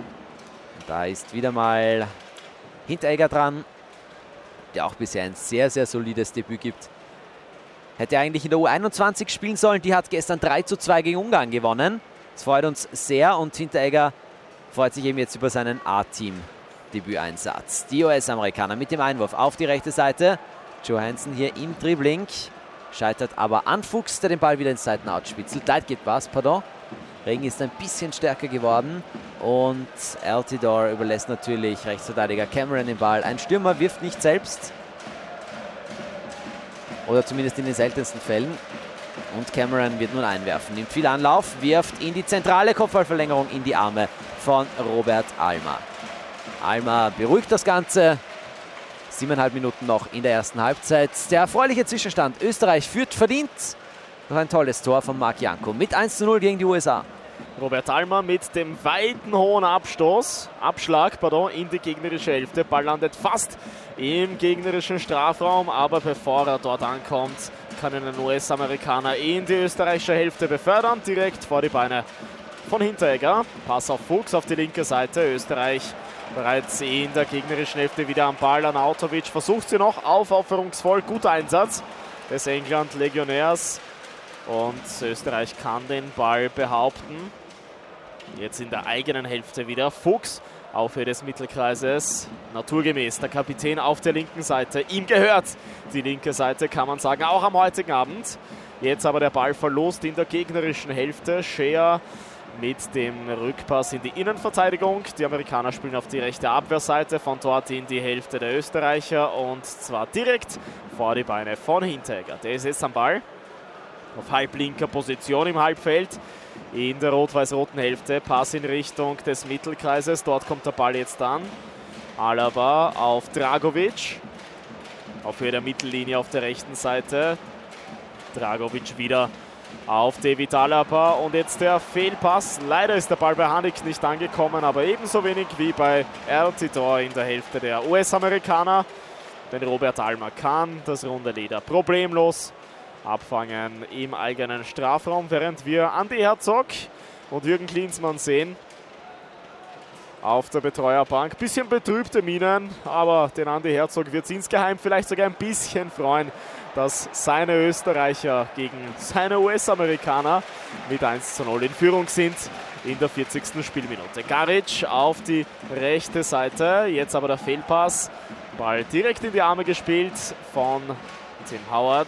Da ist wieder mal Hinteregger dran, der auch bisher ein sehr, sehr solides Debüt gibt. Hätte eigentlich in der U21 spielen sollen. Die hat gestern 3:2 gegen Ungarn gewonnen. Das freut uns sehr und Hinteregger freut sich eben jetzt über seinen A-Team-Debüteinsatz. Die US-Amerikaner mit dem Einwurf auf die rechte Seite. Johansson hier im Dribbling. Scheitert aber an Fuchs, der den Ball wieder ins Seitenout spitzelt. Leitgeb was, pardon. Regen ist ein bisschen stärker geworden. Und Altidore überlässt natürlich Rechtsverteidiger Cameron den Ball. Ein Stürmer wirft nicht selbst. Oder zumindest in den seltensten Fällen. Und Cameron wird nun einwerfen. Nimmt viel Anlauf, wirft in die zentrale Kopfballverlängerung in die Arme von Robert Almer. Almer beruhigt das Ganze. 7,5 Minuten noch in der ersten Halbzeit. Der erfreuliche Zwischenstand: Österreich führt verdient durch ein tolles Tor von Marc Janko mit 1:0 gegen die USA. Robert Almer mit dem weiten hohen Abschlag in die gegnerische Hälfte. Ball landet fast im gegnerischen Strafraum, aber bevor er dort ankommt, kann einen US-Amerikaner in die österreichische Hälfte befördern, direkt vor die Beine von Hinteregger. Pass auf Fuchs auf die linke Seite. Österreich bereits in der gegnerischen Hälfte wieder am Ball. Arnautovic versucht sie noch, aufopferungsvoll, guter Einsatz des England-Legionärs. Und Österreich kann den Ball behaupten. Jetzt in der eigenen Hälfte wieder Fuchs auf Höhe des Mittelkreises. Naturgemäß der Kapitän auf der linken Seite. Ihm gehört die linke Seite, kann man sagen, auch am heutigen Abend. Jetzt aber der Ball verlost in der gegnerischen Hälfte. Scheer mit dem Rückpass in die Innenverteidigung. Die Amerikaner spielen auf die rechte Abwehrseite, von dort in die Hälfte der Österreicher und zwar direkt vor die Beine von Hinteregger. Der ist jetzt am Ball auf halblinker Position im Halbfeld in der rot-weiß-roten Hälfte. Pass in Richtung des Mittelkreises, dort kommt der Ball jetzt an. Alaba auf Dragovic, auf Höhe der Mittellinie auf der rechten Seite. Dragovic wieder auf David Alaba und jetzt der Fehlpass. Leider ist der Ball bei Hanik nicht angekommen, aber ebenso wenig wie bei Altidore in der Hälfte der US-Amerikaner. Denn Robert Almer kann das runde Leder problemlos abfangen im eigenen Strafraum, während wir Andi Herzog und Jürgen Klinsmann sehen auf der Betreuerbank. Bisschen betrübte Minen, aber den Andi Herzog wird es insgeheim vielleicht sogar ein bisschen freuen, dass seine Österreicher gegen seine US-Amerikaner mit 1:0 in Führung sind in der 40. Spielminute. Garic auf die rechte Seite, jetzt aber der Fehlpass. Ball direkt in die Arme gespielt von Tim Howard,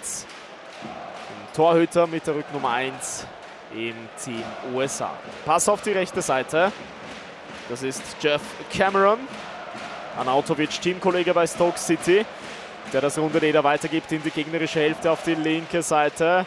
dem Torhüter mit der Rücknummer 1 im Team USA. Pass auf die rechte Seite. Das ist Jeff Cameron, Arnautovic, Teamkollege bei Stoke City, der das runde Leder weitergibt in die gegnerische Hälfte auf die linke Seite.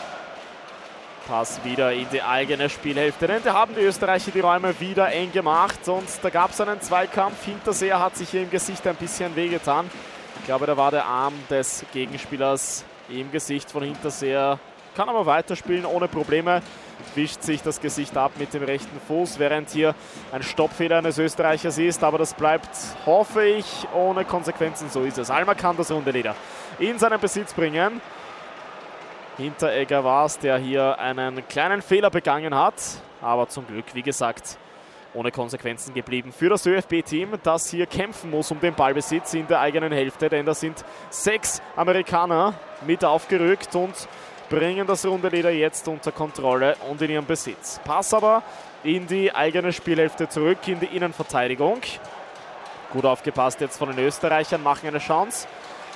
Pass wieder in die eigene Spielhälfte, denn da haben die Österreicher die Räume wieder eng gemacht und da gab es einen Zweikampf. Hinterseher hat sich hier im Gesicht ein bisschen wehgetan. Ich glaube, da war der Arm des Gegenspielers im Gesicht von Hinterseher. Kann aber weiterspielen ohne Probleme. Wischt sich das Gesicht ab mit dem rechten Fuß, während hier ein Stoppfehler eines Österreichers ist. Aber das bleibt, hoffe ich, ohne Konsequenzen. So ist es. Almer kann das runde Leder in seinen Besitz bringen. Hinteregger war es, der hier einen kleinen Fehler begangen hat. Aber zum Glück, wie gesagt, ohne Konsequenzen geblieben für das ÖFB-Team, das hier kämpfen muss um den Ballbesitz in der eigenen Hälfte. Denn da sind 6 Amerikaner mit aufgerückt und bringen das runde Leder jetzt unter Kontrolle und in ihren Besitz. Pass aber in die eigene Spielhälfte zurück, in die Innenverteidigung. Gut aufgepasst jetzt von den Österreichern, machen eine Chance.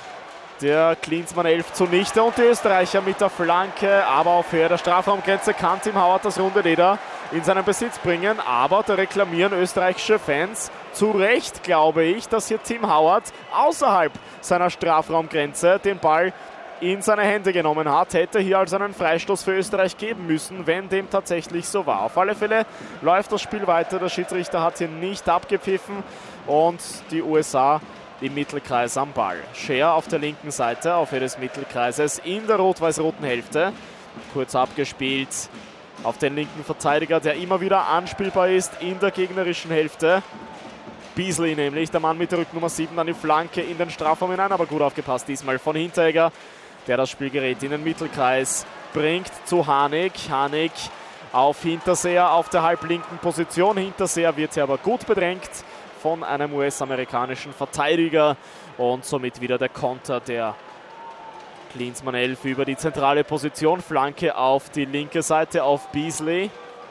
Der Klinsmann 11 zunichte und die Österreicher mit der Flanke, aber auf Höhe der Strafraumgrenze kann Tim Howard das runde Leder in seinen Besitz bringen. Aber da reklamieren österreichische Fans zu Recht, glaube ich, dass hier Tim Howard außerhalb seiner Strafraumgrenze den Ball in seine Hände genommen hat, hätte hier also einen Freistoß für Österreich geben müssen, wenn dem tatsächlich so war. Auf alle Fälle läuft das Spiel weiter, der Schiedsrichter hat hier nicht abgepfiffen und die USA im Mittelkreis am Ball. Scheer auf der linken Seite, auf Höhe des Mittelkreises in der rot-weiß-roten Hälfte. Kurz abgespielt auf den linken Verteidiger, der immer wieder anspielbar ist in der gegnerischen Hälfte. Beasley nämlich, der Mann mit der Rücknummer 7, an die Flanke in den Strafraum hinein, aber gut aufgepasst diesmal von Hinteregger, der das Spielgerät in den Mittelkreis bringt zu Hanik. Hanik auf Hinterseher auf der halblinken Position. Hinterseher wird hier aber gut bedrängt von einem US-amerikanischen Verteidiger und somit wieder der Konter der Klinsmann 11 über die zentrale Position. Flanke auf die linke Seite auf Beasley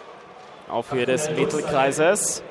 auf Höhe des Mittelkreises.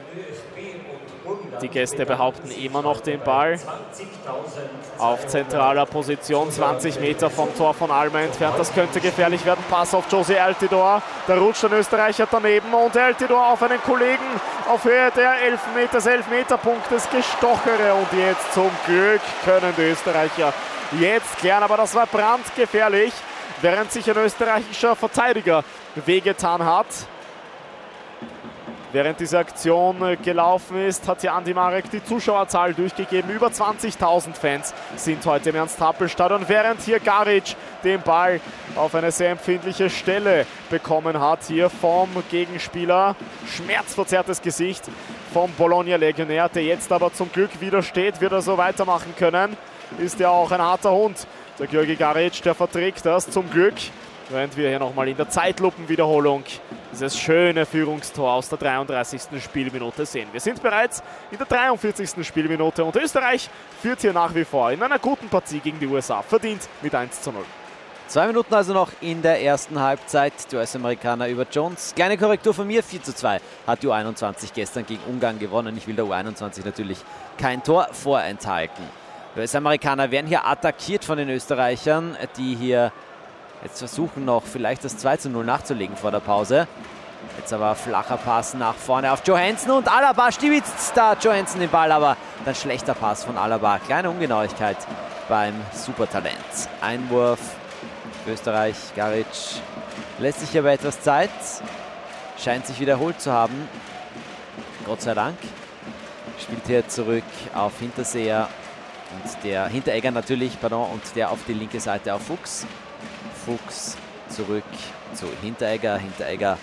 Die Gäste behaupten immer noch den Ball auf zentraler Position, 20 Meter vom Tor von Almer entfernt. Das könnte gefährlich werden. Pass auf Josie Altidore. Da rutscht ein Österreicher daneben und Altidore auf einen Kollegen auf Höhe des Elfmeterpunktes gestochere. Und jetzt zum Glück können die Österreicher jetzt klären. Aber das war brandgefährlich, während sich ein österreichischer Verteidiger wehgetan hat. Während diese Aktion gelaufen ist, hat hier Andi Marek die Zuschauerzahl durchgegeben. Über 20.000 Fans sind heute im Ernst-Happel-Stadion, während hier Garic den Ball auf eine sehr empfindliche Stelle bekommen hat. Hier vom Gegenspieler, schmerzverzerrtes Gesicht vom Bologna-Legionär, der jetzt aber zum Glück wieder steht. Wird er so weitermachen können? Ist ja auch ein harter Hund. Der Georgi Garic, der verträgt das zum Glück. Während wir hier nochmal in der Zeitlupenwiederholung dieses schöne Führungstor aus der 33. Spielminute sehen. Wir sind bereits in der 43. Spielminute und Österreich führt hier nach wie vor in einer guten Partie gegen die USA. Verdient mit 1:0. 2 Minuten also noch in der ersten Halbzeit. Die US-Amerikaner über Jones. Kleine Korrektur von mir, 4:2 hat die U21 gestern gegen Ungarn gewonnen. Ich will der U21 natürlich kein Tor vorenthalten. Die US-Amerikaner werden hier attackiert von den Österreichern, die hier jetzt versuchen noch vielleicht das 2:0 nachzulegen vor der Pause. Jetzt aber flacher Pass nach vorne auf Johansson und Alaba stibitzt da Johansson den Ball, aber dann schlechter Pass von Alaba. Kleine Ungenauigkeit beim Supertalent. Einwurf für Österreich. Garic lässt sich aber etwas Zeit. Scheint sich wiederholt zu haben. Gott sei Dank. Spielt hier zurück auf Hinterseher und der Hinteregger natürlich, pardon, und der auf die linke Seite auf Fuchs. Fuchs zurück zu Hinteregger, Hinteregger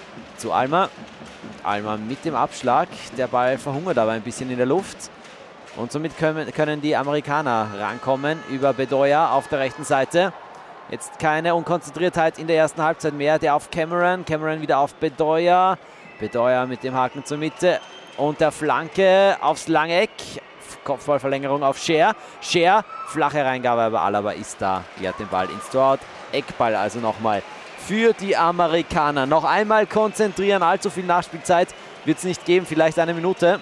zu Alma. Alma mit dem Abschlag. Der Ball verhungert aber ein bisschen in der Luft. Und somit können die Amerikaner rankommen über Bedoya auf der rechten Seite. Jetzt keine Unkonzentriertheit in der ersten Halbzeit mehr. Der auf Cameron. Cameron wieder auf Bedoya. Bedoya mit dem Haken zur Mitte. Und der Flanke aufs lange Eck. Kopfballverlängerung auf Scher. Scher, flache Reingabe, aber Alaba ist da. Die hat den Ball ins Tor. Eckball also nochmal für die Amerikaner. Noch einmal konzentrieren. Allzu viel Nachspielzeit wird es nicht geben. Vielleicht eine Minute.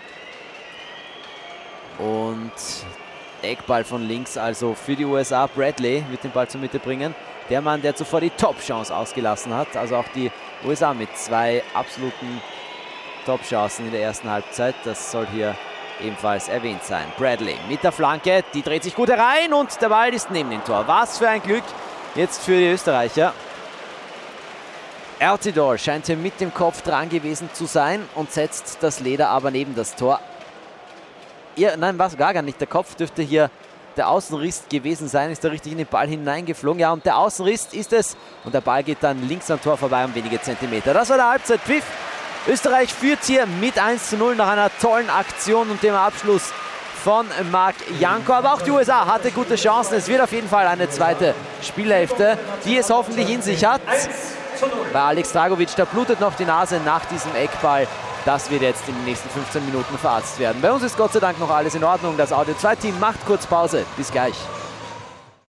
Und Eckball von links also für die USA. Bradley wird den Ball zur Mitte bringen. Der Mann, der zuvor die Top-Chance ausgelassen hat. Also auch die USA mit 2 absoluten Top-Chancen in der ersten Halbzeit. Das soll hier ebenfalls erwähnt sein. Bradley mit der Flanke, die dreht sich gut herein und der Ball ist neben dem Tor. Was für ein Glück jetzt für die Österreicher. Altidore scheint hier mit dem Kopf dran gewesen zu sein und setzt das Leder aber neben das Tor. Nein, war es gar nicht. Der Kopf dürfte hier der Außenriss gewesen sein. Ist da richtig in den Ball hineingeflogen. Ja, und der Außenriss ist es. Und der Ball geht dann links am Tor vorbei um wenige Zentimeter. Das war der Halbzeitpfiff. Österreich führt hier mit 1:0 nach einer tollen Aktion und dem Abschluss von Marc Janko. Aber auch die USA hatte gute Chancen. Es wird auf jeden Fall eine zweite Spielhälfte, die es hoffentlich in sich hat. Bei Alex Dragovic, da blutet noch die Nase nach diesem Eckball. Das wird jetzt in den nächsten 15 Minuten verarztet werden. Bei uns ist Gott sei Dank noch alles in Ordnung. Das Audio 2-Team macht kurz Pause. Bis gleich.